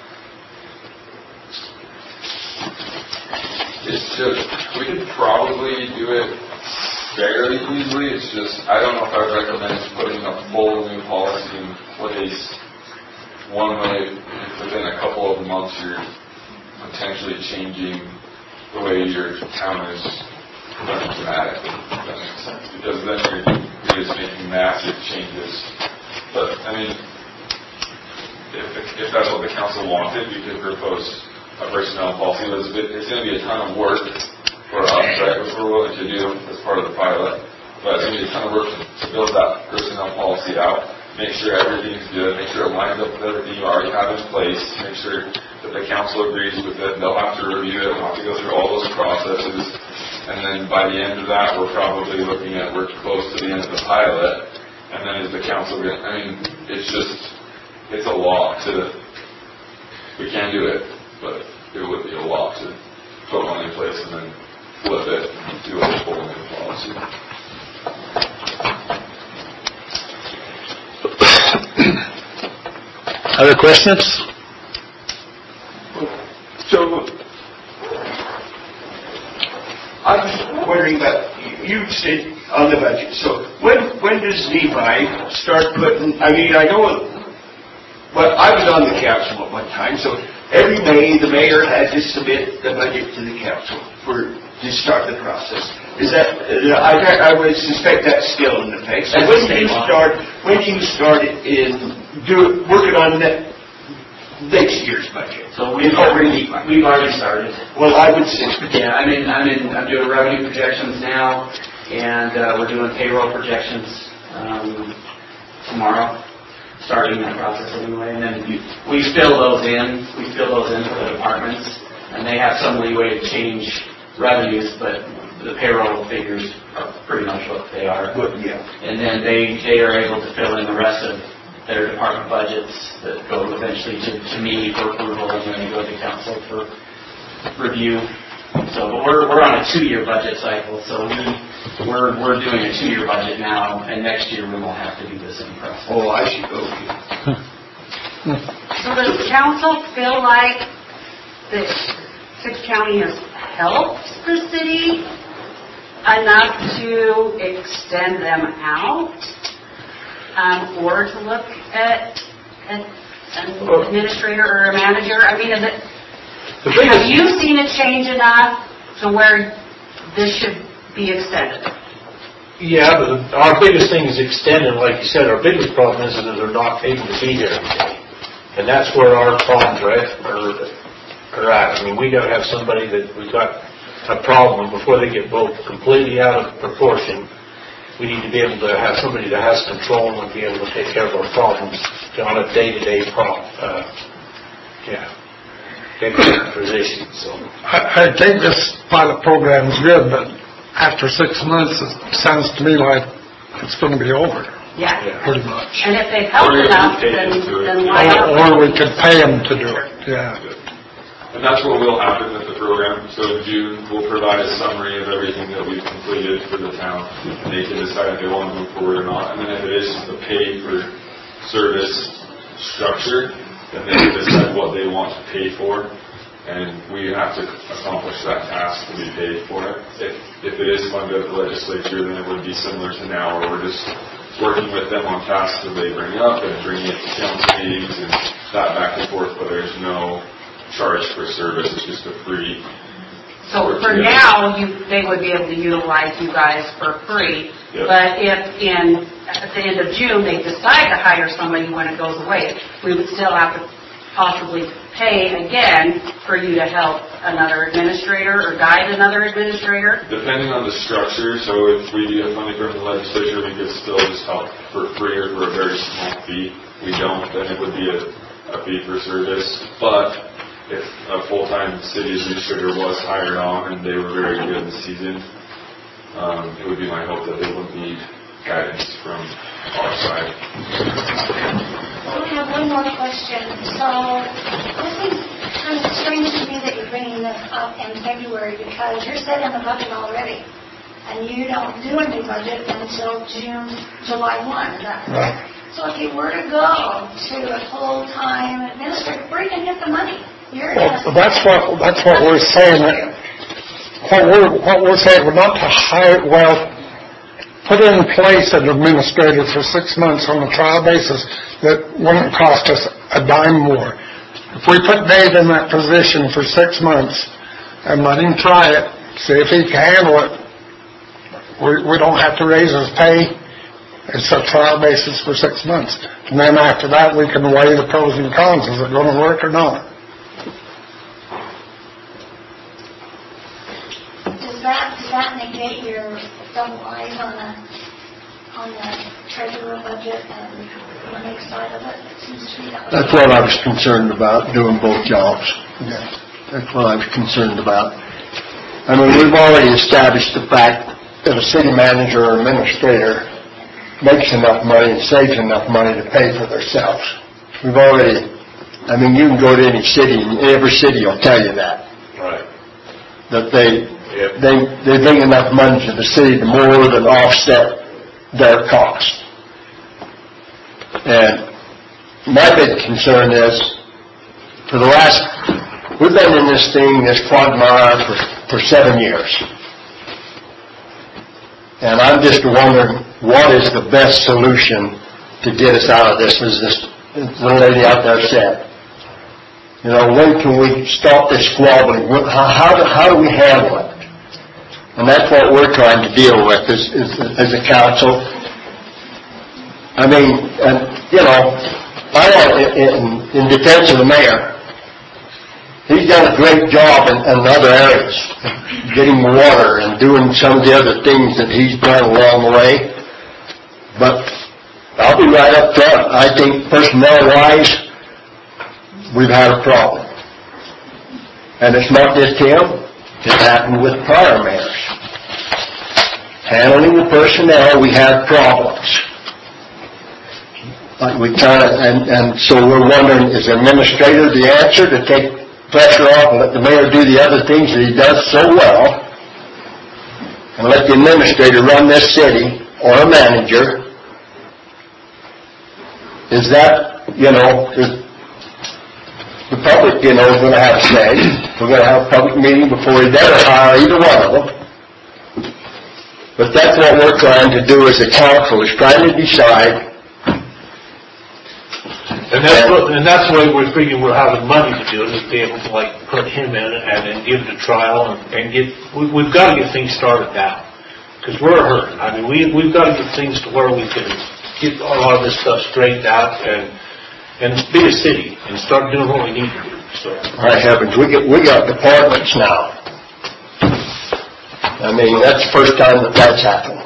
it's just, we could probably do it fairly easily. It's just, I don't know if I would recommend putting a full new policy in place one way, within a couple of months, you're potentially changing the way your town is run dramatically, if that makes sense. Because then you're, you're just making massive changes. But, I mean, if, if that's what the council wanted, we could propose a personnel policy. It's, it's going to be a ton of work for us, right, which we're willing to do as part of the pilot. But it's going to be a ton of work to, to build that personnel policy out, make sure everything's good, make sure it lines up with everything you already have in place, make sure that the council agrees with it. They'll have to review it, they'll have to go through all those processes. And then by the end of that, we're probably looking at, we're close to the end of the pilot. And then is the council going to, I mean, it's just, it's a lot to, we can do it, but it would be a lot to put one in place and then flip it and do a whole new policy. Other questions? So, I was wondering about, you said on the budget, so when when does Levi start putting, I mean, I know, well, I was on the council at one time, so every May the mayor had to submit the budget to the council for to start the process. Is that, I, I would suspect that's still in effect. So when do you start, when do you start in do, working on that next year's budget? So we've already, we've already started. Well, I would say. Yeah, I'm in, I'm in, I'm doing revenue projections now, and uh, we're doing payroll projections um, tomorrow, starting that process anyway. And then we fill those in, we fill those in for the departments, and they have some leeway to change revenues, but the payroll figures are pretty much what they are. Good, yeah. And then they, they are able to fill in the rest of their department budgets that go eventually to, to me for approval, and then they go to council for review. So, but we're we're on a two-year budget cycle, so we we're we're doing a two-year budget now, and next year we won't have to do the same process. Oh, I see. Okay. So does the council feel like that Six County has helped the city enough to extend them out, um, or to look at an, an administrator or a manager? I mean, is it, have you seen it change enough to where this should be extended? Yeah, but our biggest thing is extended. Like you said, our biggest problem is that they're not able to be here every day. And that's where our problems are at. Are, are at. I mean, we got to have somebody that we've got a problem before they get both completely out of proportion. We need to be able to have somebody that has control and be able to take care of our problems on a day-to-day problem. Uh, yeah, day-to-day position. So I, I think this pilot program is good, but after six months, it sounds to me like it's going to be over. Yeah. Pretty much. And if they've helped enough, then, then why not? Or, or we could pay them to do it. Yeah. And that's what will happen with the program. So in June, we'll provide a summary of everything that we've completed for the town. And they can decide if they want to move forward or not. And then if it is the pay for service structure, then they can decide what they want to pay for. And we have to accomplish that task to be paid for it. If, if it is funded at the legislature, then it would be similar to now, where we're just working with them on tasks that they bring up and bringing it to council meetings and that back and forth, but there's no charge for service. It's just a free. So for now, you, they would be able to utilize you guys for free. Yep. But if in at the end of June they decide to hire somebody when it goes away, we would still have to possibly pay again for you to help another administrator or guide another administrator. Depending on the structure, so if we get funding from the legislature, we could still just help for free or for a very small fee. We don't, then it would be a, a fee for service. But if a full-time city administrator was hired on and they were very good this season, um, it would be my hope that they wouldn't need guidance from our side. I have one more question. So this is kind of strange to me that you're bringing this up in February, because you're setting the budget already, and you don't do a new budget until June, July first. Is that correct? Right. So if you were to go to a full-time administrator, where are you going to get the money? You're well, that's what that's what we're saying. What we're what we're saying, we're not to hire. Well, put in place an administrator for six months on a trial basis that wouldn't cost us a dime more. If we put Dave in that position for six months and let him try it, see if he can handle it, we, we don't have to raise his pay. It's a trial basis for six months. And then after that, we can weigh the pros and cons. Is it going to work or not? Does that, does that negate your double eyes on the, on the treasurer budget and the next side of it? It seems to me that was... That's what I was concerned about, doing both jobs. Yeah. That's what I was concerned about. I mean, we've already established the fact that a city manager or administrator makes enough money and saves enough money to pay for themselves. We've already, I mean, you can go to any city, and every city will tell you that. Right. That they, Yep. they, they bring enough money to the city to more than offset their costs. And my big concern is, for the last, we've been in this thing, this quagmire for, for seven years. And I'm just wondering, what is the best solution to get us out of this, as this little lady out there said. You know, when can we stop this squabbling? How, how, do, how do we handle it? And that's what we're trying to deal with as, as, as a council. I mean, and, you know, I want, in, in defense of the mayor, he's done a great job in, in other areas, getting water and doing some of the other things that he's done along the way. But I'll be right up front. I think personnel-wise, we've had a problem. And it's not just him. It happened with prior mayors. Handling the personnel, we had problems. Like we kind of, and, and so we're wondering, is administrator the answer to take pressure off and let the mayor do the other things that he does so well, and let the administrator run this city, or a manager? Is that, you know, is, the public, you know, is going to have a say. We're going to have a public meeting before we ever hire either one of them. But that's what we're trying to do as a council, is trying to decide. And that's what, and that's the way we're figuring we're having money to do it, is be able to like put him in and then give it a trial and, and get, we, we've got to get things started now. Because we're hurting. I mean, we, we've got to get things to where we can get a lot of this stuff straightened out and and be a city and start doing what we need to do. So, my heavens, we get we got departments now. I mean, that's the first time that that's happened.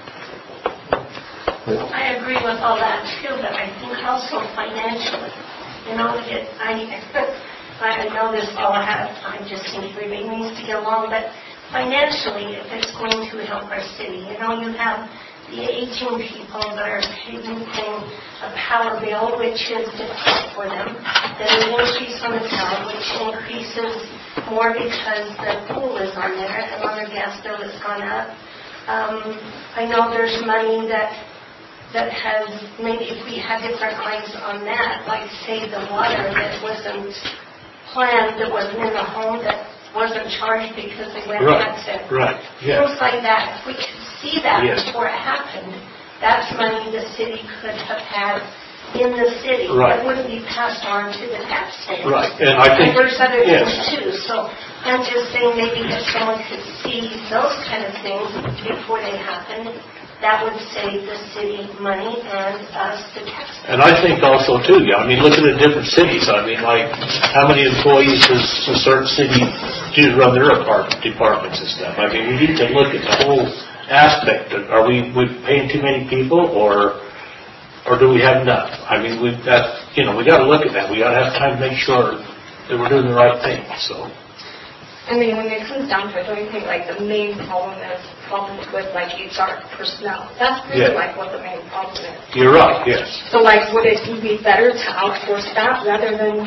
I agree with all that too, but I think also financially, you know, it, I I know this all has, I just think everybody needs to get along, but financially, if it's going to help our city, you know, you have the eighteen people that are paying a power bill, which is difficult for them. Then an increase on the town, which increases more because the pool is on there, and on their gas bill has gone up. Um, I know there's money that that has, maybe if we had different eyes on that, like say the water that wasn't planned, that wasn't in the home, that wasn't charged because they went right, and said, right, yeah. Things like that. If we could see that yes. before it happened, that's money the city could have had in the city. Right. That wouldn't be passed on to the taxpayer. Right, and I think... And there's other yes. things too. So I'm just saying maybe if someone could see those kind of things before they happen, that would save the city money and us, the taxpayers. And I think also too, yeah, I mean, looking at different cities, I mean, like, how many employees does a certain city do to run their apartment, departments and stuff? I mean, we need to look at the whole aspect. Of, are we, we paying too many people, or or do we have enough? I mean, we've got, you know, we got to look at that. We got to have time to make sure that we're doing the right thing, so. I mean, when it comes down to it, don't you think, like, the main problem is problems with, like, H R personnel? That's really, yeah. like, what the main problem is. You're right, yes. So, like, would it be better to outsource that rather than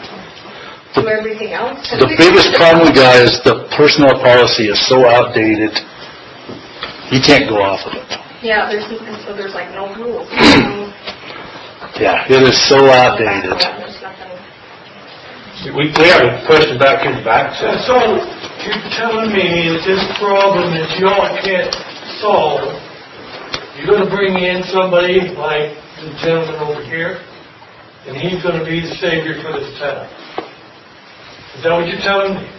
do everything else? The biggest problem we got is the personnel policy is so outdated, you can't go off of it. Yeah, there's, and so there's, like, no rules. Yeah, it is so outdated. There's nothing. We, we have a question back here in the back. So. So, you're telling me that this problem that y'all can't solve you're gonna bring in somebody like the gentleman over here, and he's gonna be the savior for this town. Is that what you're telling me?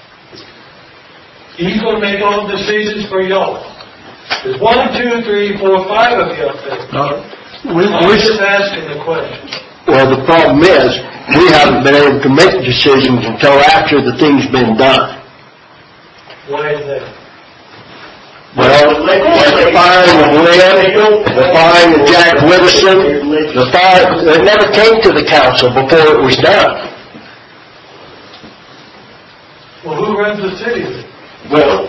He's gonna make all the decisions for y'all. There's one, two, three, four, five of you up there. No, we, I'm we, just asking the question. well, the problem is, we haven't been able to make decisions until after the thing's been done. Why is that? Well, the firing of Lynn, the firing of Jack Widdowson, the fire, it never came to the council before it was done. Well, who runs the city? Well,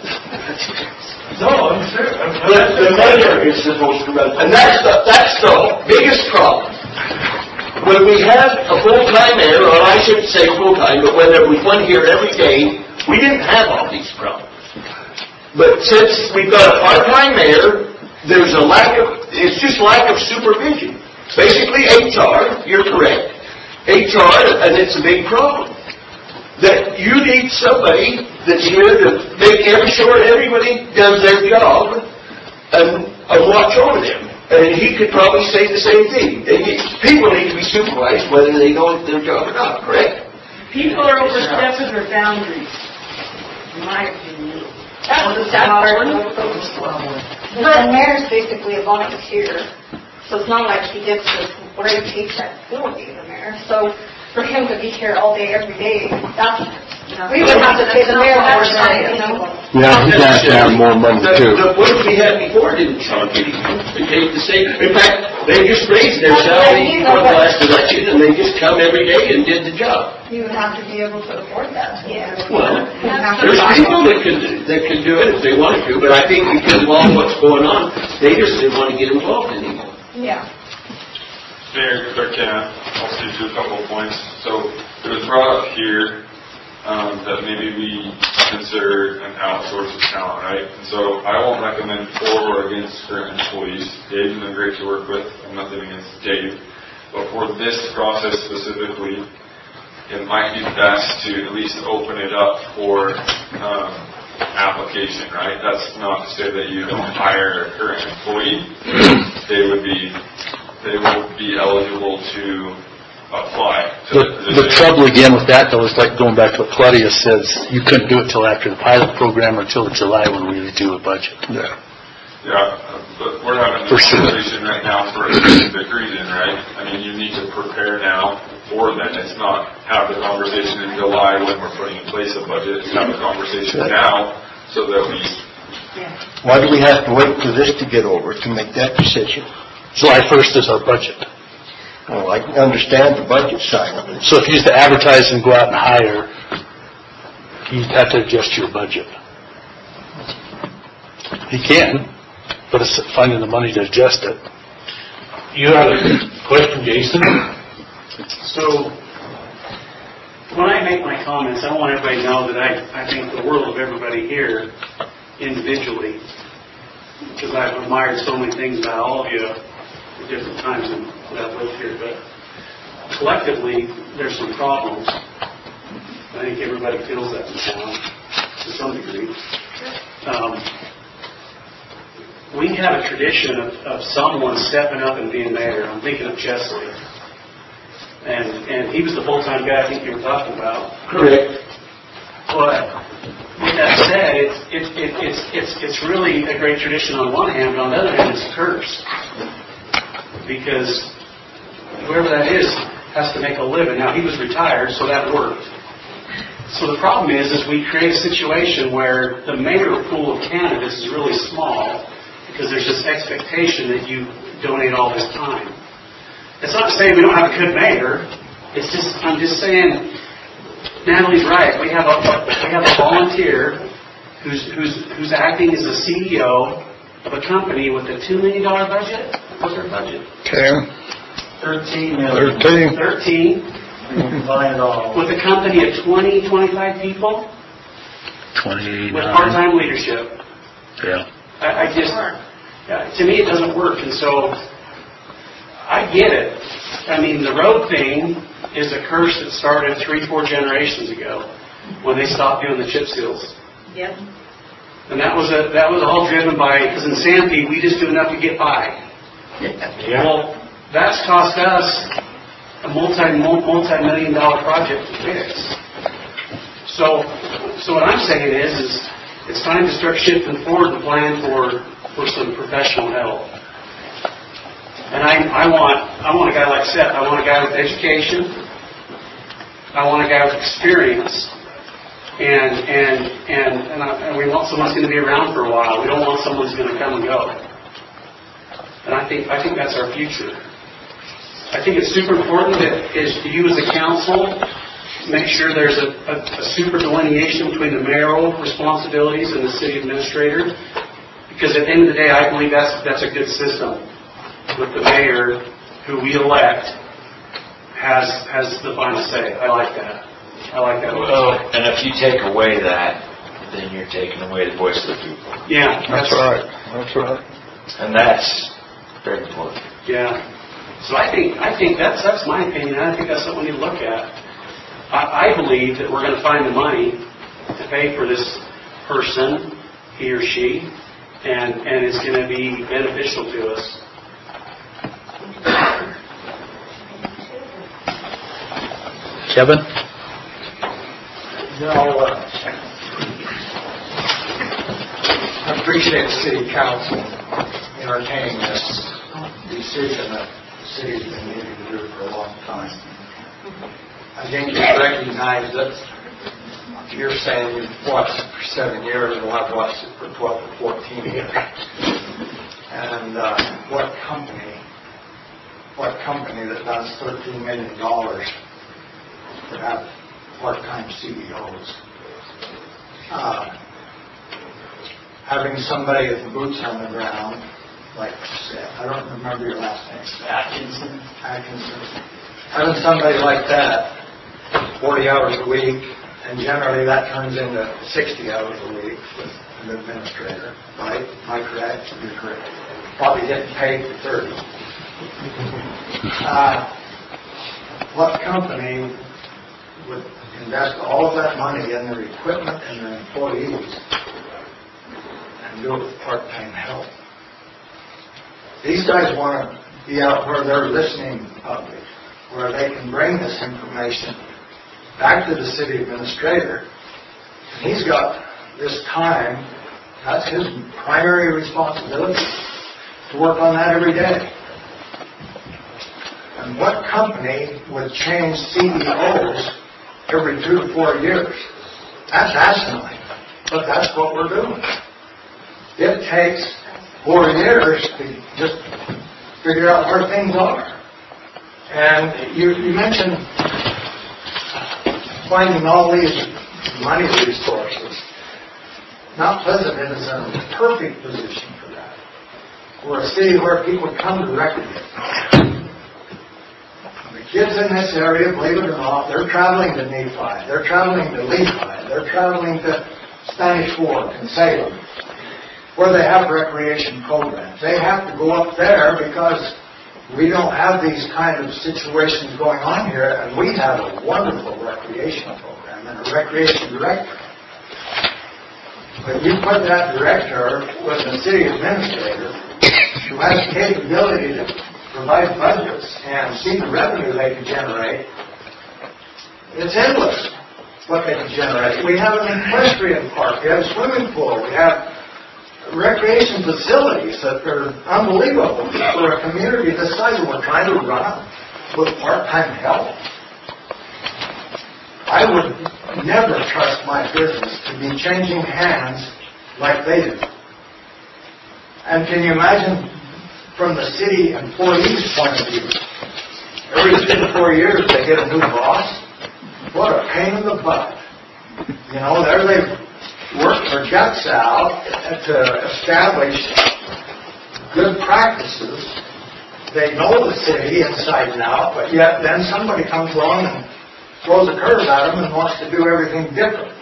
No, I'm serious. I'm- the, the mayor is supposed to run, and that's the, that's the biggest problem. When we had a full-time mayor, or I shouldn't say full-time, but when there was one here every day, we didn't have all these problems. But since we've got a part-time mayor, there's a lack of, it's just lack of supervision. Basically H R, you're correct, H R, and it's a big problem. That you need somebody that's here to make every sure everybody does their job and, and watch over them. And he could probably say the same thing. They need, people need to be supervised whether they know their job or not, correct? People are overstepping their boundaries, in my opinion. That's the sad part. The mayor's basically a volunteer, so it's not like he gets this great paycheck for being the mayor. So for him to be here all day, every day, that's, we would have to pay the mayor more money, you know? Yeah, he has to have more money The, too. the ones we had before didn't charge anything. They paid the same. In fact, they just raised their salary before the last election, and they just come every day and did the job. You would have to be able to afford that. Yeah. Well, there's people that can, that can do it if they wanted to, but I think because of all what's going on, they just didn't want to get involved anymore. Yeah. Mayor, if I can, I'll speak to a couple of points. So it was brought up here um, that maybe we consider an outsource of talent, right? And so I won't recommend for or against current employees. Dave's been great to work with. I'm nothing against Dave. But for this process specifically, it might be best to at least open it up for um, application, right? That's not to say that you don't hire a current employee. They would be they will be eligible to apply to The, the the position. trouble again with that, though, is like going back to what Claudia says, you couldn't do it till after the pilot program or until July when we do a budget. Yeah. Yeah, but we're having For this sure. conversation right now for a specific reason, right? I mean, you need to prepare now for then. It's not have the conversation in July when we're putting in place a budget. It's have a conversation now so that we... Why do we have to wait for this to get over to make that decision? July first is our budget. Well, I can understand the budget side of it. So if you used to advertise and go out and hire, you'd have to adjust your budget. He can, but it's finding the money to adjust it. You have a question, Jason? So, when I make my comments, I want everybody to know that I, I think the world of everybody here individually, because I've admired so many things about all of you at different times in, that I've lived here, but collectively, there's some problems. I think everybody feels that in town to some degree. Um, we have a tradition of, of someone stepping up and being mayor. I'm thinking of Chesley. And and he was the full-time guy I think you were talking about. Correct. But with that said, it's it, it, it's it's it's really a great tradition on one hand, but on the other hand, it's a curse. Because whoever that is has to make a living. Now, he was retired, so that worked. So the problem is, is we create a situation where the mayor pool of candidates is really small because there's this expectation that you donate all this time. It's not to say we don't have a good mayor. It's just, I'm just saying, Natalie's right. We have a, we have a volunteer who's, who's, who's acting as a C E O of a company with a two million dollars budget. What's their budget? Ten, Thirteen million. thirteen. Thirteen. Combine it all. With a company of twenty, twenty-five people Twenty-nine. with part-time leadership. Yeah. I, I just, yeah, to me, it doesn't work. And so, I get it. I mean, the road thing is a curse that started three, four generations ago when they stopped doing the chip seals. Yep. And that was a, that was all driven by, because in Sanpete, we just do enough to get by. Yeah. Well, that's cost us a multi, multi-million dollar project to fix. So, so what I'm saying is, is it's time to start shifting forward the plan for, for some professional help. And I, I want, I want a guy like Seth. I want a guy with education. I want a guy with experience. And and and and, I, and we want someone who's going to be around for a while. We don't want someone who's going to come and go. And I think I think that's our future. I think it's super important that is you as a council make sure there's a, a, a super delineation between the mayoral responsibilities and the city administrator. Because at the end of the day, I believe that's that's a good system. With the mayor, who we elect, has has the final say. I like that. I like that. Well, and if you take away that, then you're taking away the voice of the people. Yeah, That's right. That's right. And that's very important. Yeah. So I think I think that's that's my opinion. I think that's something we need to look at. I, I believe that we're going to find the money to pay for this person, he or she, and and it's going to be beneficial to us. Kevin? You know, uh, I appreciate the city council entertaining this decision that the city's been needing to do for a long time. I think you recognize that you're saying you've watched it for seven years, and I've watched it for twelve or fourteen years. And uh, what company, what company that does thirteen million dollars to have part-time C E Os. Uh, having somebody with the boots on the ground, like you said, I don't remember your last name. Atkinson. Atkinson. Having somebody like that, forty hours a week, and generally that turns into sixty hours a week with an administrator, right? Am I correct? You're correct. Probably getting paid for thirty. Uh, what company would invest all of that money in their equipment and their employees and do it with part-time help? These guys want to be out where they're listening to the public, where they can bring this information back to the city administrator. And he's got this time, that's his primary responsibility, to work on that every day. And what company would change C E Os every two to four years? That's asinine, but that's what we're doing. It takes four years to just figure out where things are. And you, you mentioned finding all these money resources. Mount Pleasant is in a perfect position for that. We're a city where people come to recognize. Kids in this area, believe it or not, they're traveling to Nephi, they're traveling to Lehi, they're traveling to Spanish Fork and Salem, where they have recreation programs. They have to go up there because we don't have these kind of situations going on here, and we have a wonderful recreation program and a recreation director. But you put that director with the city administrator who has the capability to provide budgets and see the revenue they can generate, it's endless what they can generate. We have an equestrian park, we have a swimming pool, we have recreation facilities that are unbelievable for a community this size, and we're trying to run with part-time help. I would never trust my business to be changing hands like they do. And can you imagine from the city employees' point of view, every three to four years they get a new boss? What a pain in the butt. You know, there they work their guts out to establish good practices. They know the city inside and out, but yet then somebody comes along and throws a curve at them and wants to do everything different.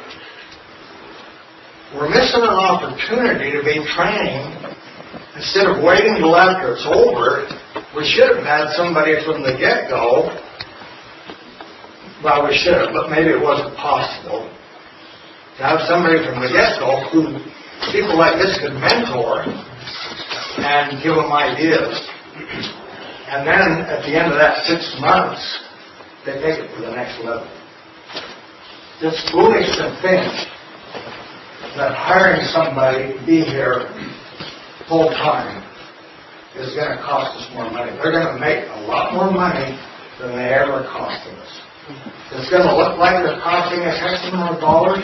We're missing an opportunity to be trained. Instead of waiting till after it's over, we should have had somebody from the get-go. Well, we should have, but maybe it wasn't possible to have somebody from the get-go who people like this could mentor and give them ideas. And then at the end of that six months, they take it to the next level. It's foolish to think that hiring somebody to be here full-time is going to cost us more money. They're going to make a lot more money than they ever costed us. It's going to look like they're costing us X amount of dollars,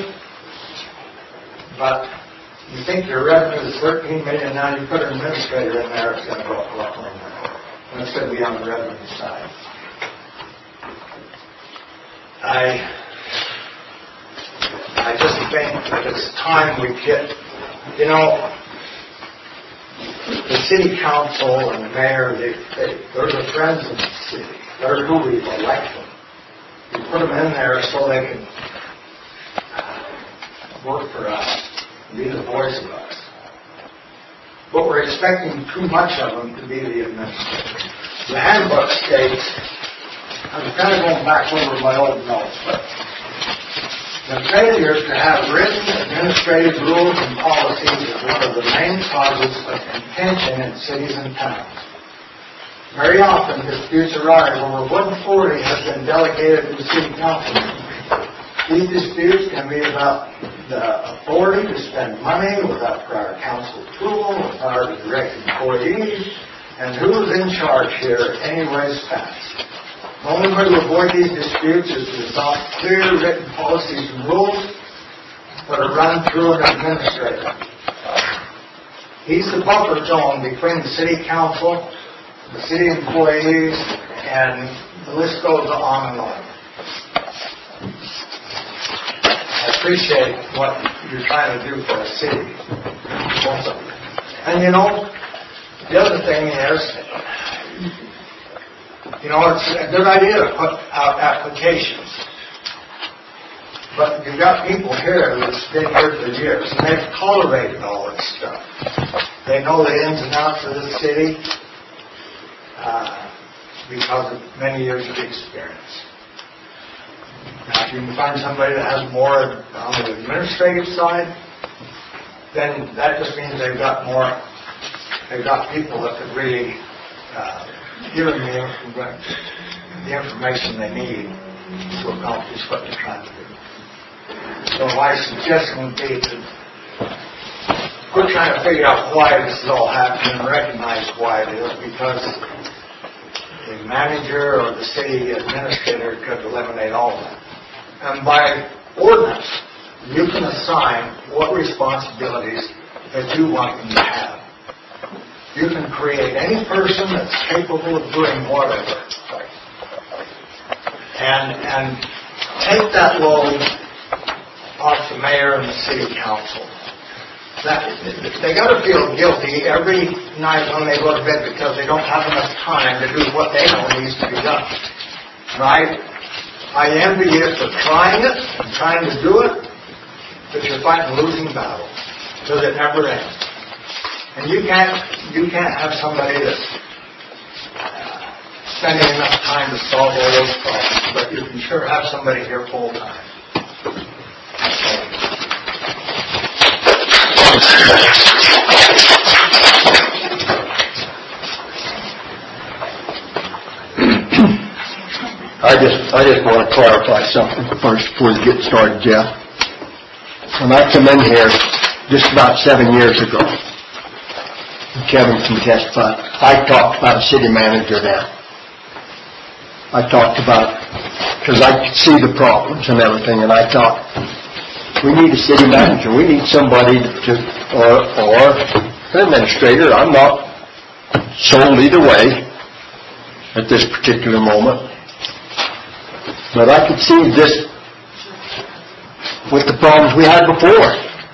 but you think your revenue is thirteen million dollars, now you put an administrator in there, it's going to go up a lot more money. And it's going to be on the revenue side. I, I just think that it's time we get, you know, the city council and the mayor, they, they, they're the friends of the city. They're who we've elected. We put them in there so they can work for us, be the voice of us. But we're expecting too much of them to be the administrator. The handbook states, I'm kind of going back over my old notes, but the failure to have written administrative rules and policies is one of the main causes of contention in cities and towns. Very often, disputes arise over what authority has been delegated to the city council. These disputes can be about the authority to spend money without prior council approval, the power to direct employees, and who is in charge here, anyways passed. The only way to avoid these disputes is to adopt clear written policies and rules that are run through an administrator. He's the buffer zone between the city council, the city employees, and the list goes on and on. I appreciate what you're trying to do for a city. And you know, the other thing is, you know, it's a good idea to put out applications. But you've got people here who've been here for years, and they've tolerated all this stuff. They know the ins and outs of the city uh, because of many years of experience. Now, if you can find somebody that has more on the administrative side, then that just means they've got more, they've got people that could really uh, give them the, the information they need to accomplish what they're trying to do. So my suggestion would be to quit trying to figure out why this is all happening and recognize why it is, because the manager or the city administrator could eliminate all of that. And by ordinance, you can assign what responsibilities that you want them to have. You can create any person that's capable of doing whatever. And, and take that load off the mayor and the city council. That, they got to feel guilty every night when they go to bed because they don't have enough time to do what they know needs to be done. Right? I envy you for trying it and trying to do it, but you're fighting a losing battle because it never ends. And you can't you can't have somebody that's uh, spending enough time to solve all those problems, but you can sure have somebody here full time. I just, I just want to clarify something first before we get started, Jeff. When I come in here just about seven years ago, Kevin can testify, I talked about a city manager then. I talked about, because I could see the problems and everything, and I thought, we need a city manager. We need somebody to, or, or an administrator. I'm not sold either way at this particular moment. But I could see this with the problems we had before.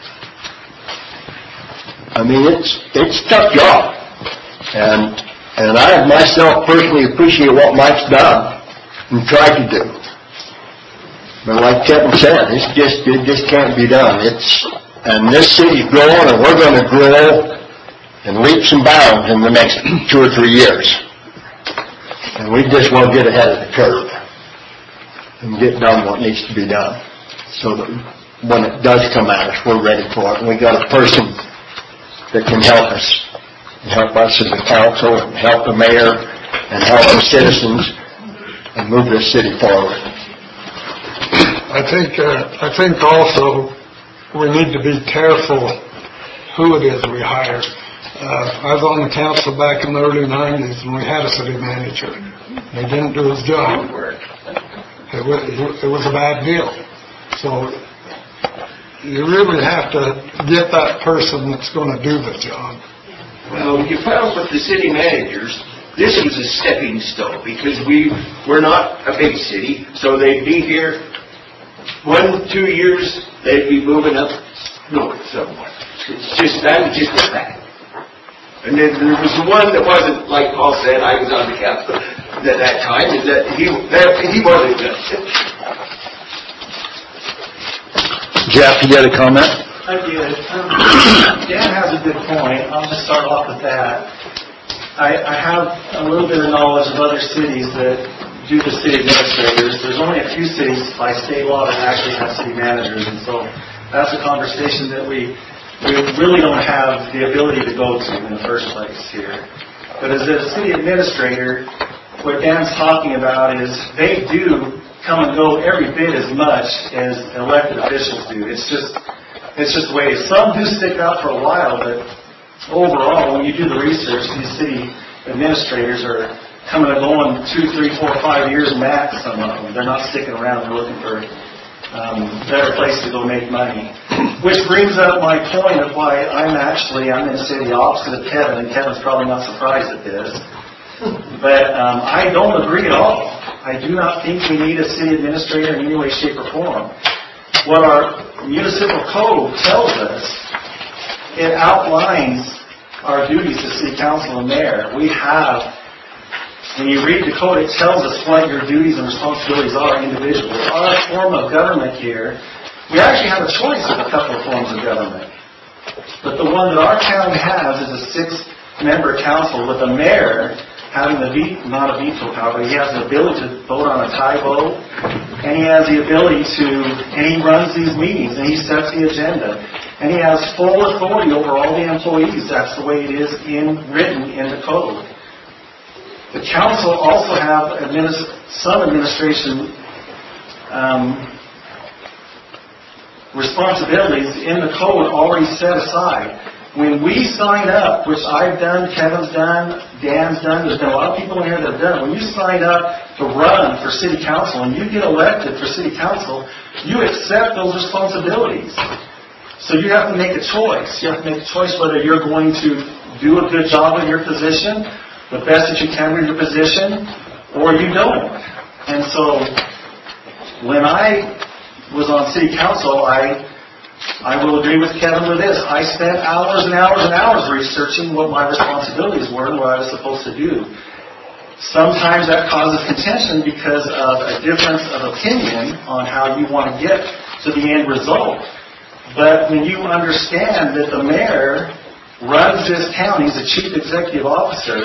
I mean, it's it's a tough job. And and I myself personally appreciate what Mike's done and tried to do. But like Kevin said, it's just it just can't be done. It's and this city's growing, and we're going to grow in leaps and bounds in the next two or three years. And we just won't get ahead of the curve and get done what needs to be done, so that when it does come at us, we're ready for it. And we got a person that can help us, and help us as a council, and help the mayor, and help the citizens, and move this city forward. I think, uh, I think also we need to be careful who it is we hire. Uh, I was on the council back in the early nineties, and we had a city manager. He didn't do his job. It was, it was a bad deal. So you really have to get that person that's going to do the job. Well, you found with the city managers, this was a stepping stone because we were not a big city, so they'd be here one, two years, they'd be moving up north somewhere. It's just that, was just a fact. And then there was the one that wasn't, like Paul said, I was on the council at that time, is that he, that, he wasn't good. Jeff, you got a comment? I did. Um, Dan has a good point. I'll just start off with that. I, I have a little bit of knowledge of other cities that do the city administrators. There's only a few cities by state law that actually have city managers, and so that's a conversation that we we really don't have the ability to go to in the first place here. But as a city administrator, what Dan's talking about is they do come and go every bit as much as elected officials do. It's just it's just the way it is. Some do stick out for a while, but overall, when you do the research, these city administrators are coming and going two, three, four, five years max, some of them. They're not sticking around and looking for um, a better place to go make money. Which brings up my point of why I'm actually, I'm going to say the opposite of Kevin, and Kevin's probably not surprised at this. But um, I don't agree at all. I do not think we need a city administrator in any way, shape, or form. What our municipal code tells us, it outlines our duties as city council and mayor. We have, when you read the code, it tells us what your duties and responsibilities are individually. Our form of government here, we actually have a choice of a couple of forms of government. But the one that our county has is a six-member council with a mayor having the veto, not a veto power, but he has the ability to vote on a tie vote, and he has the ability to, and he runs these meetings, and he sets the agenda, and he has full authority over all the employees. That's the way it is in written in the code. The council also have administ- some administration um, responsibilities in the code already set aside. When we sign up, which I've done, Kevin's done, Dan's done, there's been a lot of people in here that have done it. When you sign up to run for city council and you get elected for city council, you accept those responsibilities. So you have to make a choice. You have to make a choice whether you're going to do a good job in your position, the best that you can with your position, or you don't. And so when I was on city council, I I will agree with Kevin with this. I spent hours and hours and hours researching what my responsibilities were and what I was supposed to do. Sometimes that causes contention because of a difference of opinion on how you want to get to the end result. But when you understand that the mayor runs this county, he's the chief executive officer,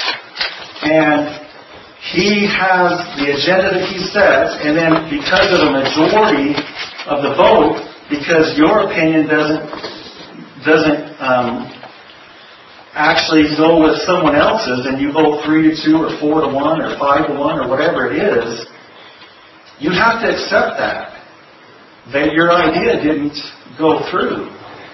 and he has the agenda that he sets, and then because of the majority of the vote, because your opinion doesn't doesn't um, actually go with someone else's, and you vote three to two, or four to one, or five to one, or whatever it is, you have to accept that that your idea didn't go through,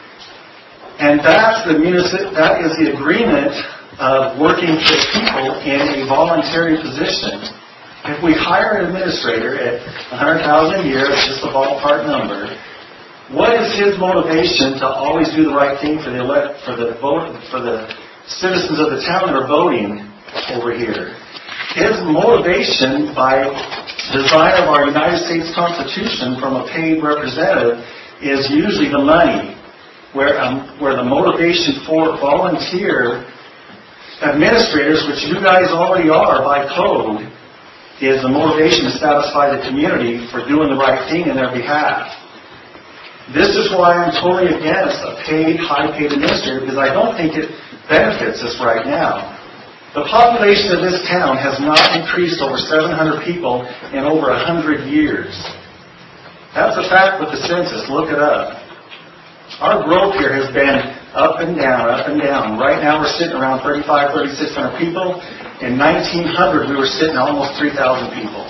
and that's the municip- that is the agreement of working for people in a voluntary position. If we hire an administrator at one hundred thousand dollars a year, it's just a ballpark number. What is his motivation to always do the right thing for the elect, for the vote, for the citizens of the town that are voting over here? His motivation, by design of our United States Constitution from a paid representative, is usually the money. Where um, where the motivation for volunteer administrators, which you guys already are by code, is the motivation to satisfy the community for doing the right thing in their behalf. This is why I'm totally against a paid, high-paid administrator, because I don't think it benefits us right now. The population of this town has not increased over seven hundred people in over one hundred years. That's a fact with the census. Look it up. Our growth here has been up and down, up and down. Right now, we're sitting around thirty-five, thirty-six hundred people. In nineteen hundred, we were sitting at almost three thousand people.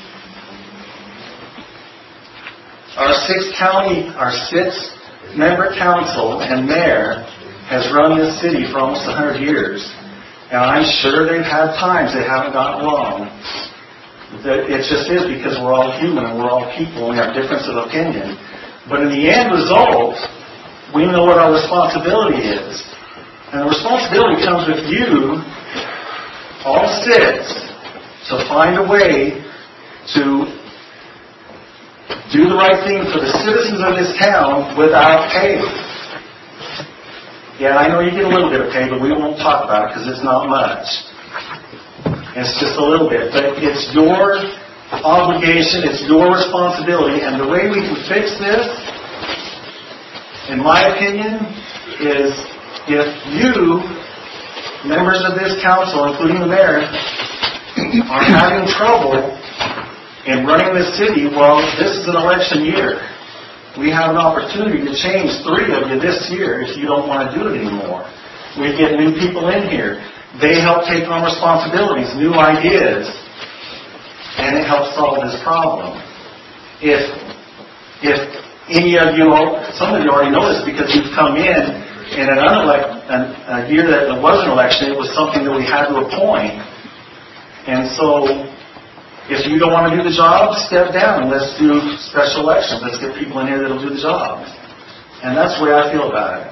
Our six-county, our six-member council and mayor has run this city for almost one hundred years. And I'm sure they've had times they haven't gotten wrong. It just is because we're all human and we're all people and we have difference of opinion. But in the end result, we know what our responsibility is. And the responsibility comes with you, all six, to find a way to do the right thing for the citizens of this town without pay. Yeah, I know you get a little bit of pay, but we won't talk about it because it's not much. It's just a little bit. But it's your obligation, it's your responsibility, and the way we can fix this, in my opinion, is if you, members of this council, including the mayor, are having trouble in running this city, well, this is an election year. We have an opportunity to change three of you this year if you don't want to do it anymore. We get new people in here. They help take on responsibilities, new ideas, and it helps solve this problem. If if any of you, some of you already know this because you've come in in an unelect, an, a year that there was an election, it was something that we had to appoint. And so, if you don't want to do the job, step down and let's do special elections. Let's get people in here that'll do the job. And that's the way I feel about it.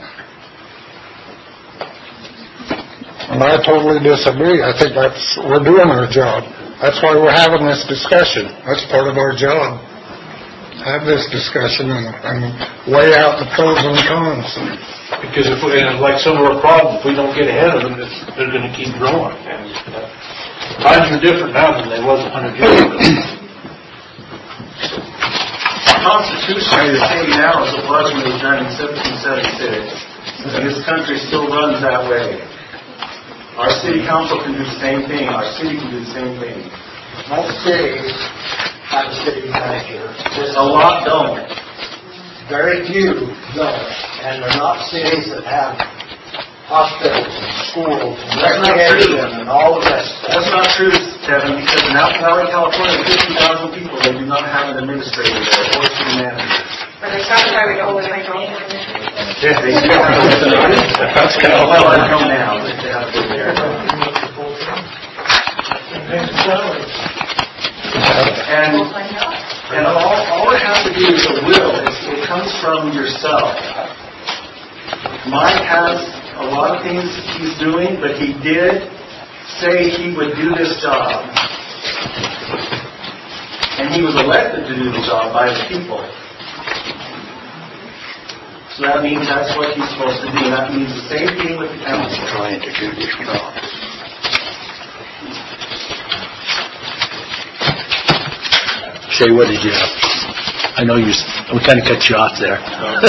And I totally disagree. I think that's, we're doing our job. That's why we're having this discussion. That's part of our job. Have this discussion and, and weigh out the pros and cons. Because if we, and like some of our problems, if we don't get ahead of them, it's, they're going to keep growing. And, uh, times are different now than they was a hundred years ago. The Constitution is the same now as it was when it was done in seventeen seventy-six. And this country still runs that way. Our city council can do the same thing. Our city can do the same thing. Most cities have a city manager. A lot don't. Very few don't. And they're not cities that have hospitals and schools and recreation and all the rest. That's not true, Kevin, because in Napa Valley, California, fifty thousand people, they do not have an administrator there or a city manager. But they talk about it all the time. Yeah, they do. That's kind of well, I know now that they have to be there. And, and all, all it has to do is a will. It's, it comes from yourself. Mike has a lot of things he's doing, but he did say he would do this job. And he was elected to do the job by the people. So that means that's what he's supposed to do. And that means the same thing with the council. Trying to do this job. Shay, what did you have? I know you, we kind of cut you off there.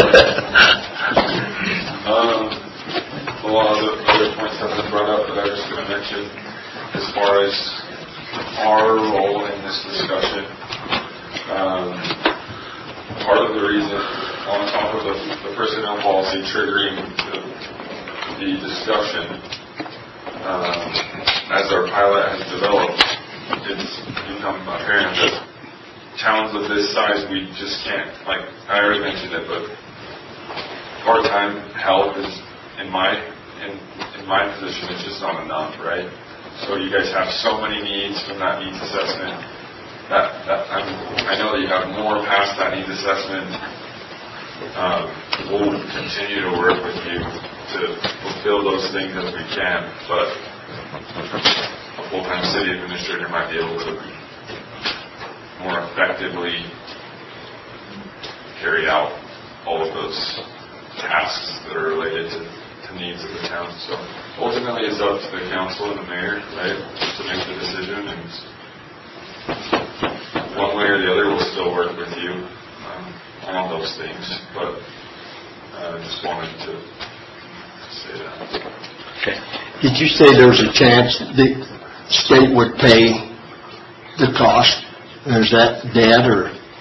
um, a lot of the other points have been brought up, but I was just going to mention, as far as our role in this discussion, um, part of the reason, on top of the, the personnel policy triggering the, the discussion, um, as our pilot has developed, it's become apparent that towns of this size, we just can't, like, I already mentioned it, but part-time help is, in my in, in my position, it's just not enough, right? So you guys have so many needs from that needs assessment. That, that I'm, I know that you have more past that needs assessment. Um, we'll continue to work with you to fulfill those things as we can, but a full-time city administrator might be able to more effectively carry out all of those tasks that are related to, to needs of the town. So ultimately it's up to the council and the mayor, right, to make the decision, and one way or the other we'll still work with you um, on all those things, but I uh, just wanted to say that. Okay. Did you say there was a chance the state would pay the cost? Is that dead, or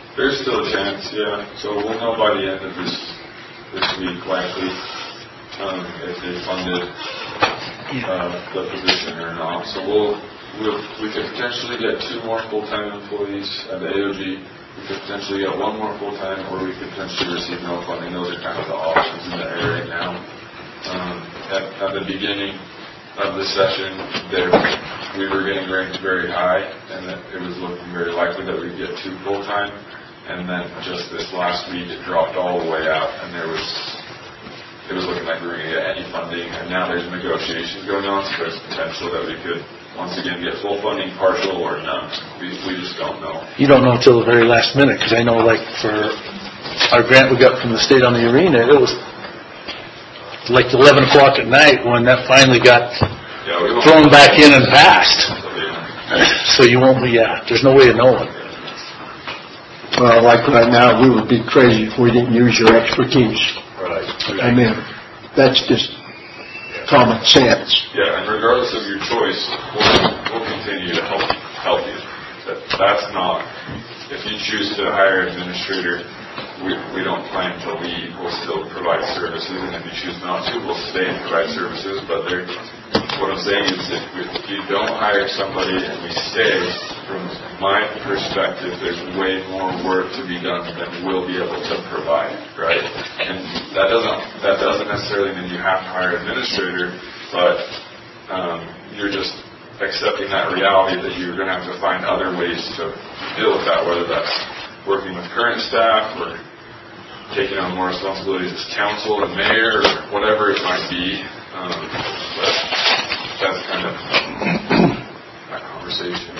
There's still a chance, yeah. So we'll know by the end of this this week, likely, um, if they funded uh, the position or not. So we'll, we'll we could potentially get two more full-time employees at the A O G. We could potentially get one more full-time, or we could potentially receive no funding. Those are kind of the options in the air right now. Um, at, at the beginning of the session, there we were getting ranked very high, and that it was looking very likely that we'd get two full-time. And then just this last week, it dropped all the way out, and there was, it was looking like we were going to get any funding, and now there's negotiations going on, so there's potential that we could, once again, get full funding, partial, or none. We, we just don't know. You don't know until the very last minute, because I know, like, for our grant we got from the state on the arena, it was like eleven o'clock at night when that finally got yeah, we thrown back in and passed. So you won't be, yeah, there's no way of knowing. Well, like right now, we would be crazy if we didn't use your expertise. Right. I mean, that's just common sense. Yeah, and regardless of your choice, we'll, we'll continue to help help you. That, that's not, if you choose to hire an administrator, we, we don't plan to leave. We'll still provide services, and if you choose not to, we'll stay and provide services. But there, what I'm saying is if, we, if you don't hire somebody and we stay, from my perspective, there's way more work to be done than we'll be able to provide, right? And that doesn't that doesn't necessarily mean you have to hire an administrator, but um, you're just accepting that reality that you're going to have to find other ways to deal with that, whether that's working with current staff or taking on more responsibilities as council and mayor or whatever it might be. Um, but that's kind of that conversation.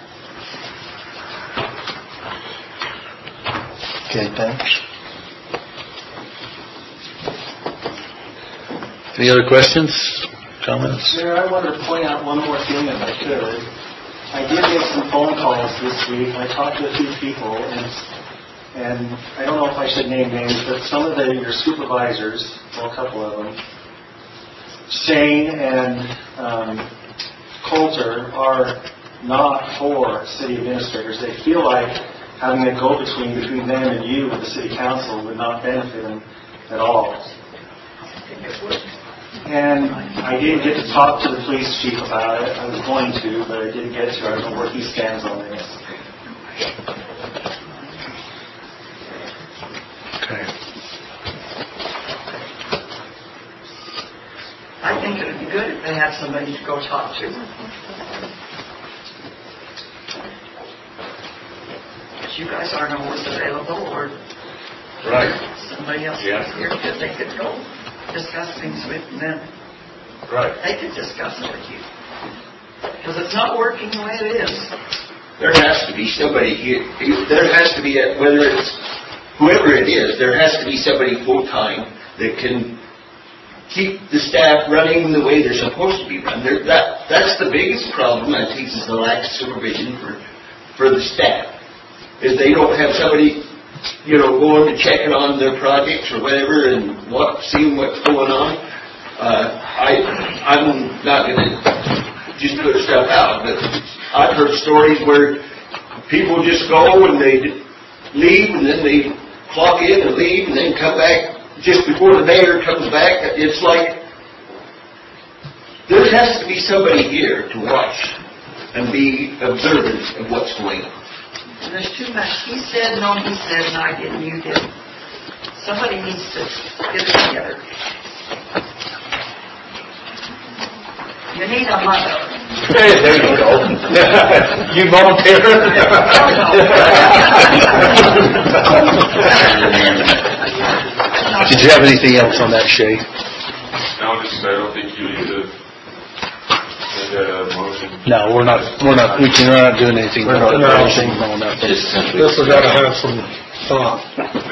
Okay, thanks. Any other questions, comments? Mayor, I wanted to point out one more thing if I could. I did get some phone calls this week. I talked to a few people, and and I don't know if I should name names, but some of the, your supervisors, well, a couple of them, Shane and um, Coulter, are not for city administrators. They feel like having a go-between between them and you and the city council would not benefit them at all. And I didn't get to talk to the police chief about it. I was going to, but I didn't get to. I don't know where he stands on this. Okay. I think it would be good if they had somebody to go talk to. But you guys aren't always available, or Right. somebody else Yeah. is here that they could go discuss things with, and then Right. they could discuss it with you. Because it's not working the way it is. There has to be somebody here, there has to be, a, whether it's whoever it is, there has to be somebody full-time that can keep the staff running the way they're supposed to be run. There, that, that's the biggest problem, I think, is the lack of supervision for, for the staff. Is they don't have somebody, you know, going to check it on their projects or whatever and what, seeing what's going on. Uh, I, I'm not going to just put stuff out, but I've heard stories where people just go and they leave and then they clock in and leave and then come back just before the mayor comes back. It's like there has to be somebody here to watch and be observant of what's going on. And there's too much. He said, no, he said, and I didn't, you didn't. Somebody needs to get it together. You need a mother. Hey, there you go. You volunteer? Did you have anything else on that, Shay? No, just I don't think you need to make a motion. No, we're not, we're not, we can, we're not doing anything. We're not doing anything. No, nothing. This has got to have some thought.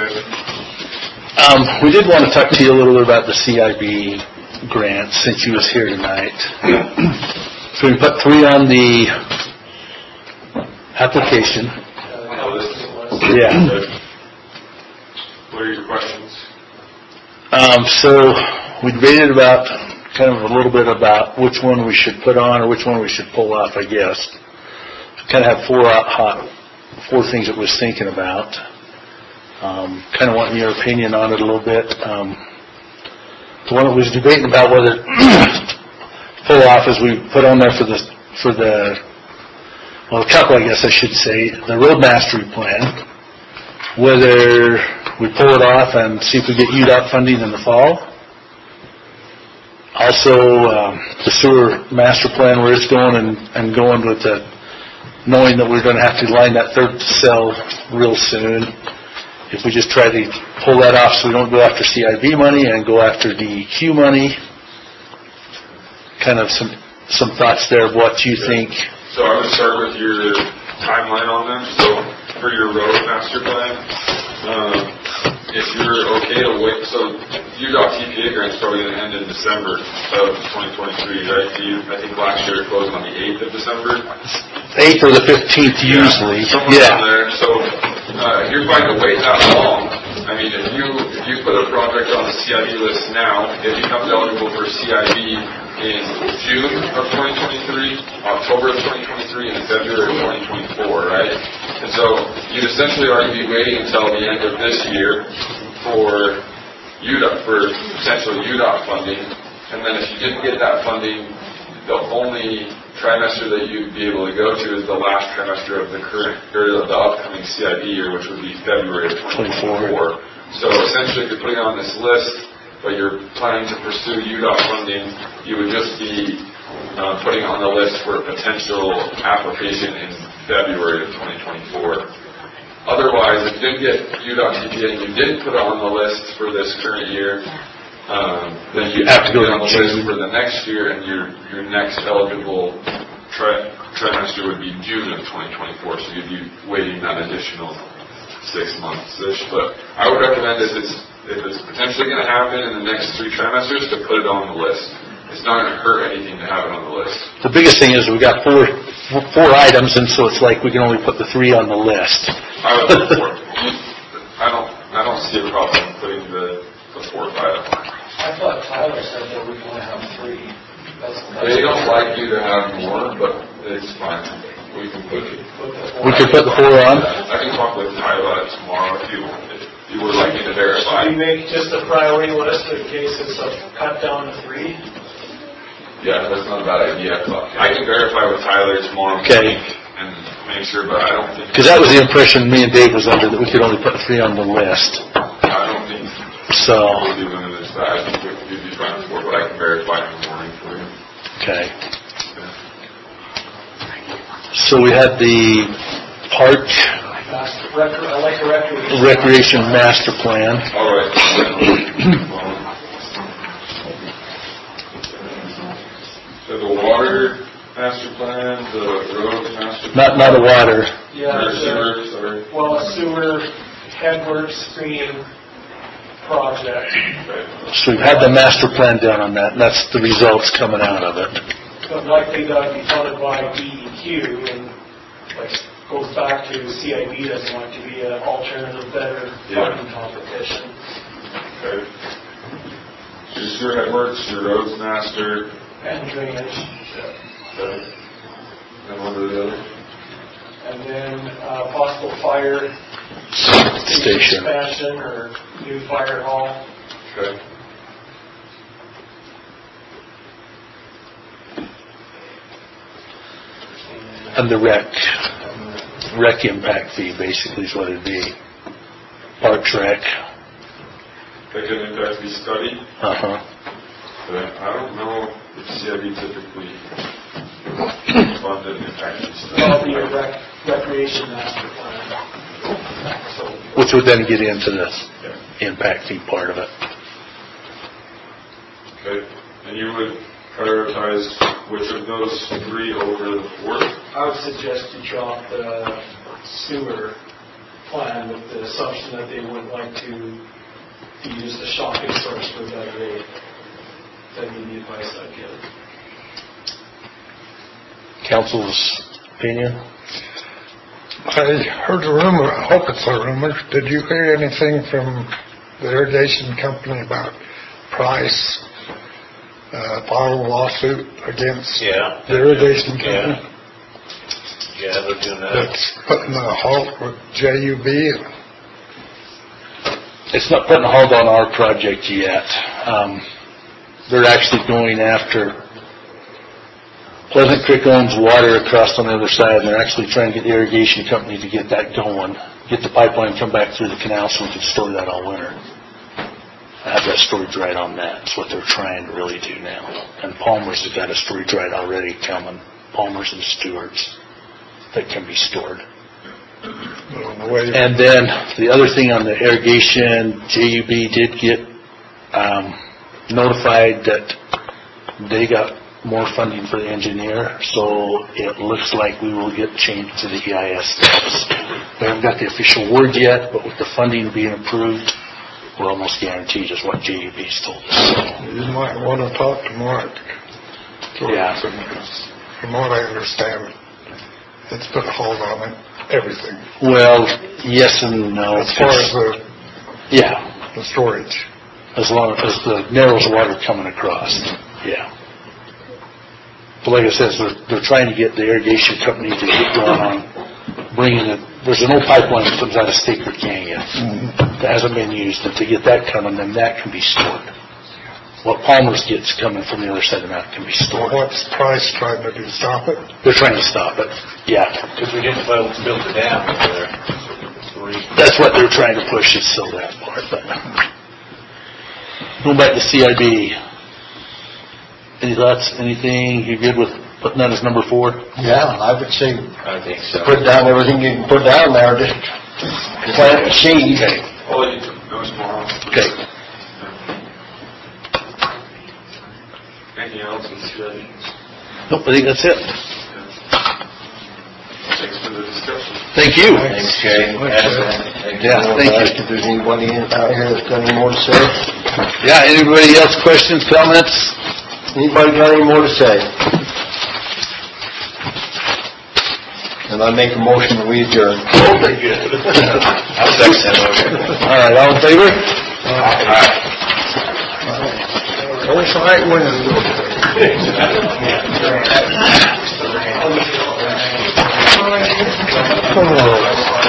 Okay. Um, we did want to talk to you a little bit about the C I B grant since you was here tonight. So we put three on the application. Oh, this is- Yeah. Okay. What are your questions? Um, so we debated about, kind of a little bit about which one we should put on or which one we should pull off, I guess. Kind of have four out hot four things that was thinking about. Um, kind of wanting your opinion on it a little bit. Um, the one that was debating about whether pull off as we put on there for the for the well, a couple, I guess I should say, the road mastery plan. Whether we pull it off and see if we get U D O T funding in the fall. Also, um, the sewer master plan, where it's going, and, and going with the knowing that we're going to have to line that third cell real soon. If we just try to pull that off so we don't go after C I B money and go after D E Q money. Kind of some some thoughts there of what you think. So I would start with your timeline on them. So for your road master plan, um, if you're okay to wait, so U D O T T P A grant's probably going to end in December of twenty twenty-three, right? You, I think last year it closed on the eighth of December. eighth or the fifteenth usually. Somewhere Yeah. around there. So uh, if you're fine to wait that long, I mean, if you if you put a project on the C I B list now, it becomes eligible for C I B in June of twenty twenty-three, October of twenty twenty-three, and February of twenty twenty-four, right? And so you'd essentially already be waiting until the end of this year for U D O T, for potential U D O T funding. And then if you didn't get that funding, the only trimester that you'd be able to go to is the last trimester of the current, or the upcoming C I B year, which would be February of twenty twenty-four. So essentially, if you're putting on this list, but you're planning to pursue U D O T funding, you would just be uh, putting on the list for a potential application in February of twenty twenty-four. Otherwise, if you didn't get U D O T T P A and you didn't put it on the list for this current year, um, then you have to go on the list for the next year, and your your next eligible tri- trimester would be June of twenty twenty-four. So you'd be waiting that additional six months-ish. But I would recommend if it's if it's potentially going to happen in the next three trimesters, to put it on the list. It's not going to hurt anything to have it on the list. The biggest thing is we got four four items, and so it's like we can only put the three on the list. I would put four. I don't I don't see a problem putting the the fourth item. I thought Tyler said that we can only have three. That's, that's They don't like you to have more, but it's fine. We can put it. We could put the four on? I can talk with Tyler tomorrow if you if you would like me to verify. Should we make just a priority list in case it's a cut down to three? Yeah, that's not a bad idea. I can verify with Tyler tomorrow Okay. and make sure, but I don't think... Because that was the impression me and Dave was under, that we could only put three on the list. I don't think So... we'll be limited to that. I think we'd be fine with four, but I can verify in the morning for you. Okay. So we had the park Rec- I like the recreation. recreation master plan. All right. So the water master plan, the road master Not, plan. not a water. Yeah, Or the- sewer, sorry. Well, a sewer headwork stream project. Okay. So we've had the master plan done on that, and that's the results coming out of it. But likely that'll be funded by D E Q, and like goes back to C I B doesn't want to be an alternative, better Yeah. funding competition. Okay. So your sewer headworks, your roads master, And drainage. okay. And what are the other? And then uh, possible fire Station. expansion or new fire hall. Okay. And the rec, rec impact fee basically is what it'd be. Parks rec. That can impact be studied. Uh-huh. But I don't know if C I B typically funded impact fee study. That'll be a rec- recreation master plan. So Which would then get into the impact fee part of it. Okay. And you would prioritize which of those three over the fourth? I would suggest you drop the sewer plan with the assumption that they would like to use the shopping source for that rate. That'd be the advice I'd give. Council's opinion? I heard a rumor, I hope it's a rumor. Did you hear anything from the irrigation company about price, uh, filed a lawsuit against Yeah. the irrigation Yeah. company? Yeah, they're doing that. that's putting a halt with J U B. It's not putting a hold on our project yet. Um, they're actually going after Pleasant Creek owns water across on the other side, and they're actually trying to get the irrigation company to get that going, get the pipeline come back through the canal so we can store that all winter. I have that storage right on that. That's what they're trying to really do now. And Palmer's has got a storage right already coming. Palmer's and Stewart's that can be stored. And then the other thing on the irrigation, J U B did get um, notified that they got more funding for the engineer, so it looks like we will get changed to the E I S status. We haven't got the official word yet, but with the funding being approved, we're almost guaranteed is what J U B's told us. You might want to talk to Mark. Yeah. From what I understand, it's put a hold on it, everything. Well, yes and no. As far as the, yeah, the storage. As long as the Narrows water coming across, yeah. But like I said, they're, they're trying to get the irrigation company to get going on bringing it. There's an old pipeline that comes out of Staker Canyon mm-hmm. that hasn't been used, and to get that coming, then that can be stored. What Palmer's gets coming from the other side of the mountain can be stored. Well, what's Price trying to do, stop it? They're trying to stop it, yeah. Because we didn't build, build the dam over there. That's what they're trying to push is still that part. But going back to C I B, any thoughts, anything, you good with putting that as number four? Yeah, I would say I think so. put down everything you can put down there, just plant the seed. Okay. Oh, you took those tomorrow. Okay. Anything else in C I B? Nope, I think that's it. Thanks for the discussion. Thank you. Thanks, Jay. Thank Yeah, thank you. If there's anybody in- out here that's got any more to say? Yeah, anybody else questions, comments? Anybody got any more to say? And I make a motion that we adjourn. Oh, very good. I'll second that motion. All right, all in favor? All right. First right wins. Oh.